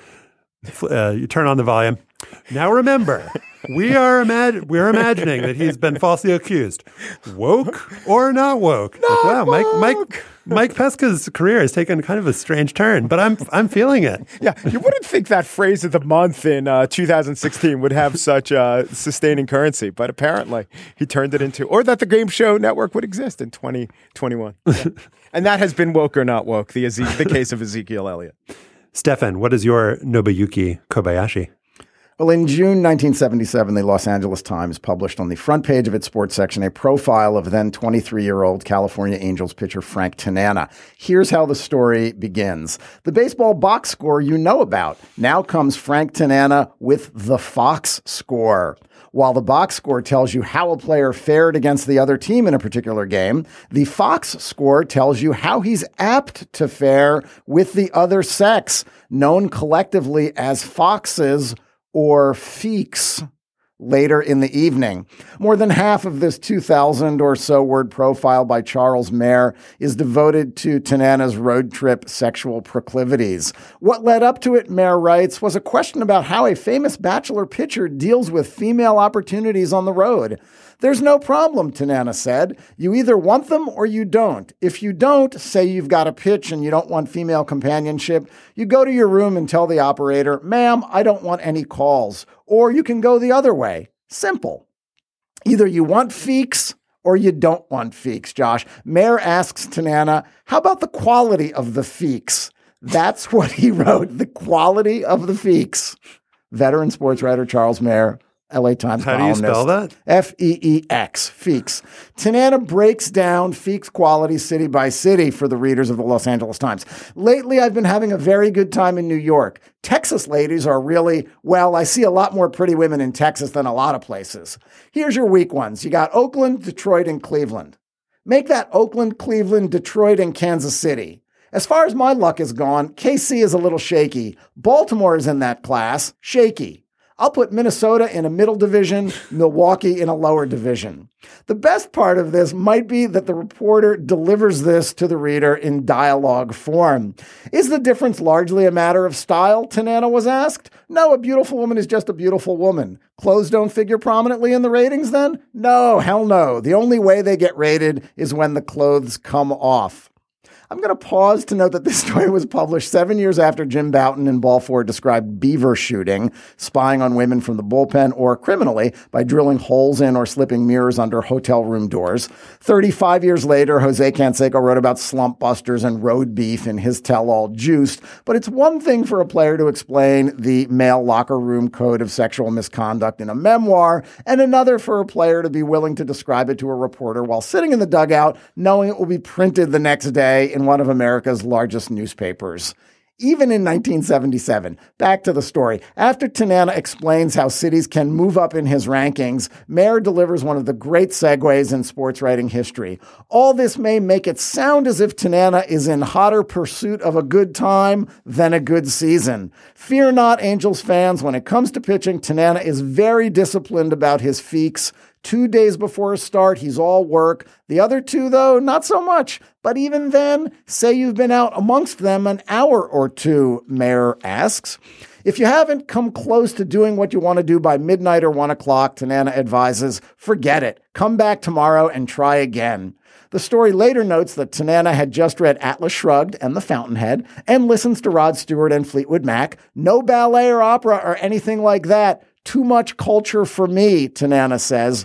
Uh, you turn on the volume. Now remember, we are imag- we're imagining that he's been falsely accused. Woke or not woke? Not like, wow, woke. Mike Mike Mike Pesca's career has taken kind of a strange turn, but I'm I'm feeling it. Yeah, you wouldn't think that phrase of the month in uh, two thousand sixteen would have such uh, sustaining currency, but apparently he turned it into, or that the Game Show Network would exist in twenty twenty-one. Yeah. And that has been woke or not woke, the Eze- the case of Ezekiel Elliott. Stefan, what is your Nobuyuki Kobayashi? Well, in June nineteen seventy-seven, the Los Angeles Times published on the front page of its sports section a profile of then twenty-three-year-old California Angels pitcher Frank Tanana. Here's how the story begins. The baseball box score you know about. Now comes Frank Tanana with the Fox score. While the box score tells you how a player fared against the other team in a particular game, the Fox score tells you how he's apt to fare with the other sex, known collectively as foxes or feeks. Later in the evening. More than half of this two thousand or so word profile by Charles Mayer is devoted to Tanana's road trip sexual proclivities. What led up to it, Mayer writes, was a question about how a famous bachelor pitcher deals with female opportunities on the road. There's no problem, Tanana said. You either want them or you don't. If you don't, say you've got a pitch and you don't want female companionship, you go to your room and tell the operator, ma'am, I don't want any calls. Or you can go the other way. Simple. Either you want feeks or you don't want feeks, Josh. Mayer asks Tanana, how about the quality of the feeks? That's what he wrote, the quality of the feeks. Veteran sports writer Charles Mayer, L A Times How columnist. Do you spell that? F E E X, Feeks. Tanana breaks down Feeks quality city by city for the readers of the Los Angeles Times. Lately, I've been having a very good time in New York. Texas ladies are really, well, I see a lot more pretty women in Texas than a lot of places. Here's your weak ones. You got Oakland, Detroit, and Cleveland. Make that Oakland, Cleveland, Detroit, and Kansas City. As far as my luck is gone, K C is a little shaky. Baltimore is in that class, shaky. I'll put Minnesota in a middle division, Milwaukee in a lower division. The best part of this might be that the reporter delivers this to the reader in dialogue form. Is the difference largely a matter of style, Tanana was asked? No, a beautiful woman is just a beautiful woman. Clothes don't figure prominently in the ratings then? No, hell no. The only way they get rated is when the clothes come off. I'm going to pause to note that this story was published seven years after Jim Bouton in Ball four described beaver shooting, spying on women from the bullpen, or criminally by drilling holes in or slipping mirrors under hotel room doors. thirty-five years later, Jose Canseco wrote about slump busters and road beef in his tell-all Juiced, but it's one thing for a player to explain the male locker room code of sexual misconduct in a memoir, and another for a player to be willing to describe it to a reporter while sitting in the dugout, knowing it will be printed the next day in one of America's largest newspapers. Even in nineteen seventy-seven, back to the story, after Tanana explains how cities can move up in his rankings, Mayer delivers one of the great segues in sports writing history. All this may make it sound as if Tanana is in hotter pursuit of a good time than a good season. Fear not, Angels fans, when it comes to pitching, Tanana is very disciplined about his feeks. Two days before a start, he's all work. The other two, though, not so much. But even then, say you've been out amongst them an hour or two, Mayer asks. If you haven't come close to doing what you want to do by midnight or one o'clock, Tanana advises, forget it. Come back tomorrow and try again. The story later notes that Tanana had just read Atlas Shrugged and The Fountainhead and listens to Rod Stewart and Fleetwood Mac. No ballet or opera or anything like that. Too much culture for me, Tanana says.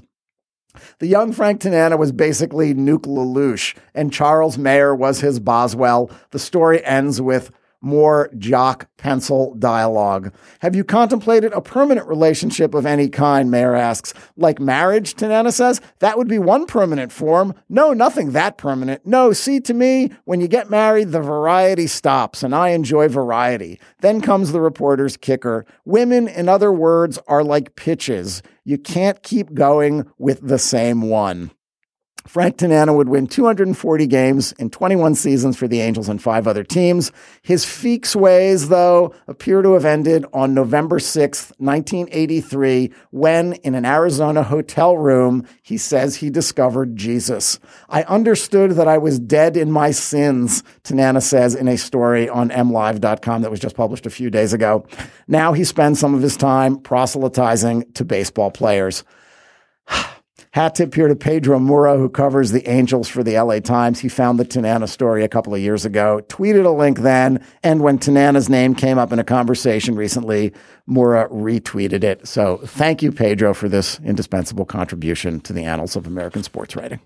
The young Frank Tanana was basically Nuke LaLoosh, and Charles Mayer was his Boswell. The story ends with, More jock pencil dialogue. Have you contemplated a permanent relationship of any kind? Mayer asks. Like marriage, Tanana says. That would be one permanent form. No, nothing that permanent. No, see, to me, when you get married, the variety stops, and I enjoy variety. Then comes the reporter's kicker. Women, in other words, are like pitches. You can't keep going with the same one. Frank Tanana would win two hundred forty games in twenty-one seasons for the Angels and five other teams. His Feeks ways, though, appear to have ended on November sixth, nineteen eighty-three, when, in an Arizona hotel room, he says he discovered Jesus. I understood that I was dead in my sins, Tanana says in a story on M live dot com that was just published a few days ago. Now he spends some of his time proselytizing to baseball players. Hat tip here to Pedro Moura, who covers the Angels for the L A Times. He found the Tanana story a couple of years ago, tweeted a link then, and when Tanana's name came up in a conversation recently, Moura retweeted it. So thank you, Pedro, for this indispensable contribution to the annals of American sports writing.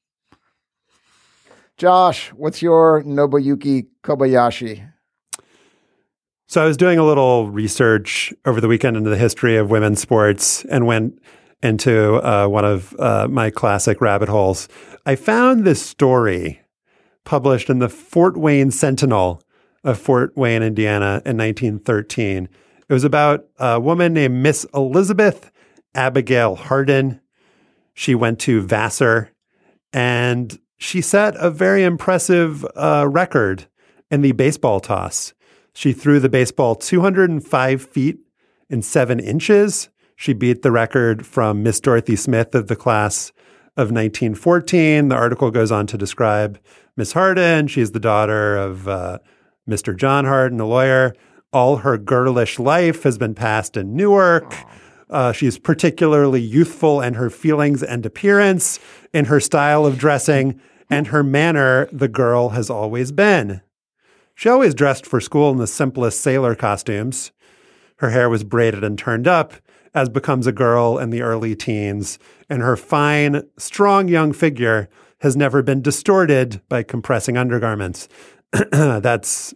Josh, what's your Nobuyuki Kobayashi? So I was doing a little research over the weekend into the history of women's sports and went into uh, one of uh, my classic rabbit holes. I found this story published in the Fort Wayne Sentinel of Fort Wayne, Indiana in nineteen thirteen. It was about a woman named Miss Elizabeth Abigail Hardin. She went to Vassar and she set a very impressive uh, record in the baseball toss. She threw the baseball two hundred five feet and seven inches. She beat the record from Miss Dorothy Smith of the class of nineteen fourteen. The article goes on to describe Miss Hardin. She's the daughter of uh, Mister John Hardin, a lawyer. All her girlish life has been passed in Newark. Uh, she's particularly youthful in her feelings and appearance, in her style of dressing, and her manner the girl has always been. She always dressed for school in the simplest sailor costumes. Her hair was braided and turned up, as becomes a girl in the early teens, and her fine, strong young figure has never been distorted by compressing undergarments. That's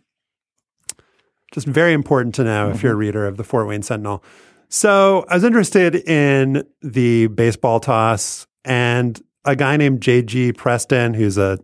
just very important to know if you're a reader of the Fort Wayne Sentinel. So I was interested in the baseball toss, and a guy named J G Preston, who's a,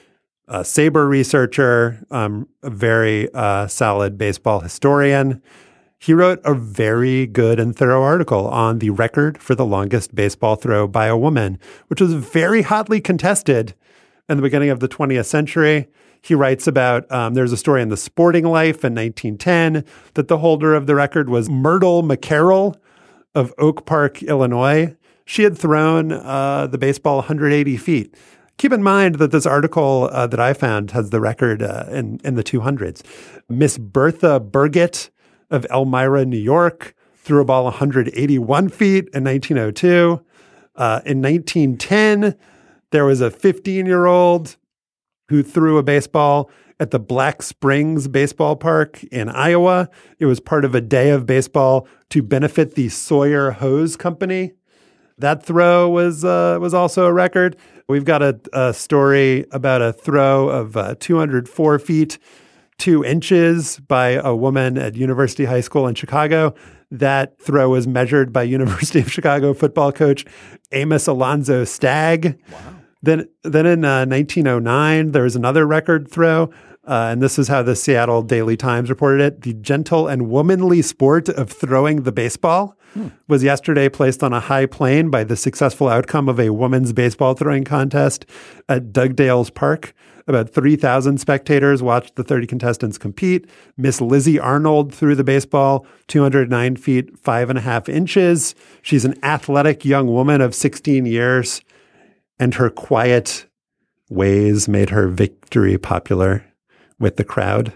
a Sabre researcher, um, a very uh, solid baseball historian, he wrote a very good and thorough article on the record for the longest baseball throw by a woman, which was very hotly contested in the beginning of the twentieth century. He writes about, um, there's a story in The Sporting Life in nineteen ten that the holder of the record was Myrtle McCarroll of Oak Park, Illinois. She had thrown uh, the baseball one hundred eighty feet. Keep in mind that this article uh, that I found has the record uh, in, in the two hundreds. Miss Bertha Burgett of Elmira, New York, threw a ball one hundred eighty-one feet in nineteen oh two. Uh, in nineteen ten, there was a fifteen-year-old who threw a baseball at the Black Springs Baseball Park in Iowa. It was part of a day of baseball to benefit the Sawyer Hose Company. That throw was uh, was also a record. We've got a, a story about a throw of uh, two hundred four feet, two inches by a woman at University High School in Chicago. That throw was measured by University of Chicago football coach Amos Alonzo Stagg. Wow. Then, then in uh, nineteen oh nine, there was another record throw, uh, and this is how the Seattle Daily Times reported it. The gentle and womanly sport of throwing the baseball hmm. was yesterday placed on a high plane by the successful outcome of a women's baseball throwing contest at Dugdale's Park. About three thousand spectators watched the thirty contestants compete. Miss Lizzie Arnold threw the baseball two hundred nine feet, five and a half inches. She's an athletic young woman of sixteen years, and her quiet ways made her victory popular with the crowd.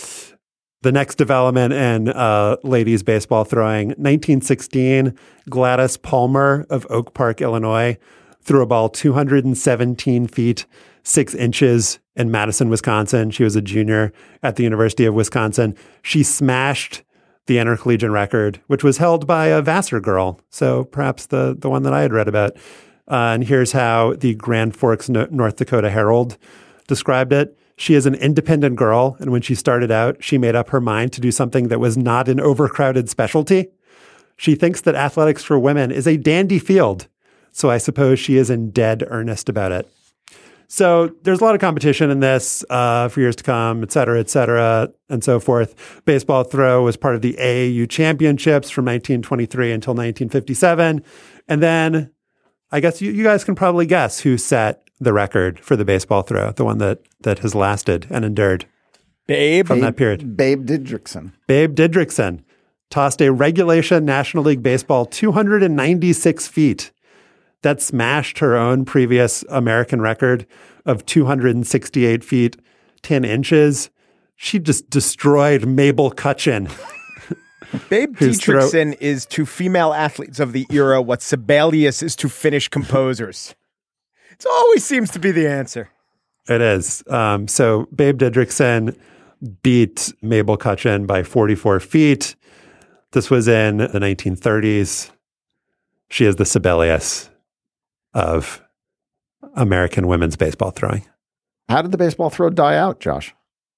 The next development in uh, ladies baseball throwing, nineteen sixteen, Gladys Palmer of Oak Park, Illinois, threw a ball two hundred seventeen feet, six inches in Madison, Wisconsin. She was a junior at the University of Wisconsin. She smashed the intercollegiate record, which was held by a Vassar girl. So perhaps the, the one that I had read about. Uh, and here's how the Grand Forks, no- North Dakota Herald described it. She is an independent girl, and when she started out, she made up her mind to do something that was not an overcrowded specialty. She thinks that athletics for women is a dandy field, so I suppose she is in dead earnest about it. So there's a lot of competition in this uh, for years to come, et cetera, et cetera, and so forth. Baseball throw was part of the A A U championships from nineteen twenty-three until nineteen fifty-seven. And then I guess you, you guys can probably guess who set the record for the baseball throw, the one that, that has lasted and endured. Babe. From Babe, that period. Babe Didrikson. Babe Didrikson tossed a regulation National League baseball two hundred ninety-six feet. That smashed her own previous American record of two hundred sixty-eight feet, ten inches. She just destroyed Mabel Cutchin. Babe Didrikson is to female athletes of the era what Sibelius is to Finnish composers. It always seems to be the answer. It is. Um, so Babe Didrikson beat Mabel Cutchin by forty-four feet. This was in the nineteen thirties. She is the Sibelius of American women's baseball throwing. How did the baseball throw die out, Josh?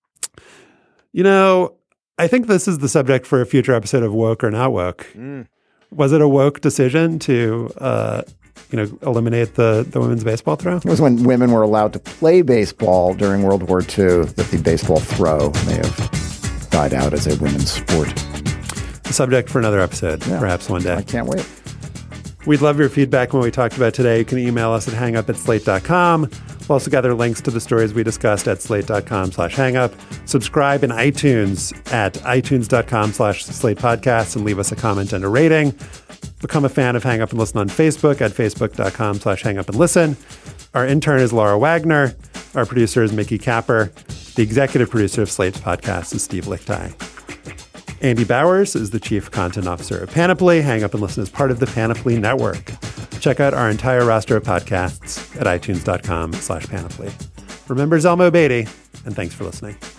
You know, I think this is the subject for a future episode of Woke or Not Woke. Mm. Was it a woke decision to, uh, you know, eliminate the, the women's baseball throw? It was when women were allowed to play baseball during World War Two that the baseball throw may have died out as a women's sport. The subject for another episode, Yeah. perhaps one day. I can't wait. We'd love your feedback on what we talked about today. You can email us at hangup at slate dot com. We'll also gather links to the stories we discussed at slate dot com slash hangup. Subscribe in iTunes at itunes dot com slash slate podcasts and leave us a comment and a rating. Become a fan of Hang Up and Listen on Facebook at facebook dot com slash hangup and listen. Our intern is Laura Wagner. Our producer is Mickey Capper. The executive producer of Slate's podcast is Steve Lichtai. Andy Bowers is the chief content officer of Panoply. Hang Up and Listen is part of the Panoply Network. Check out our entire roster of podcasts at itunes dot com slash panoply. Remember Zelmo Beatty, and thanks for listening.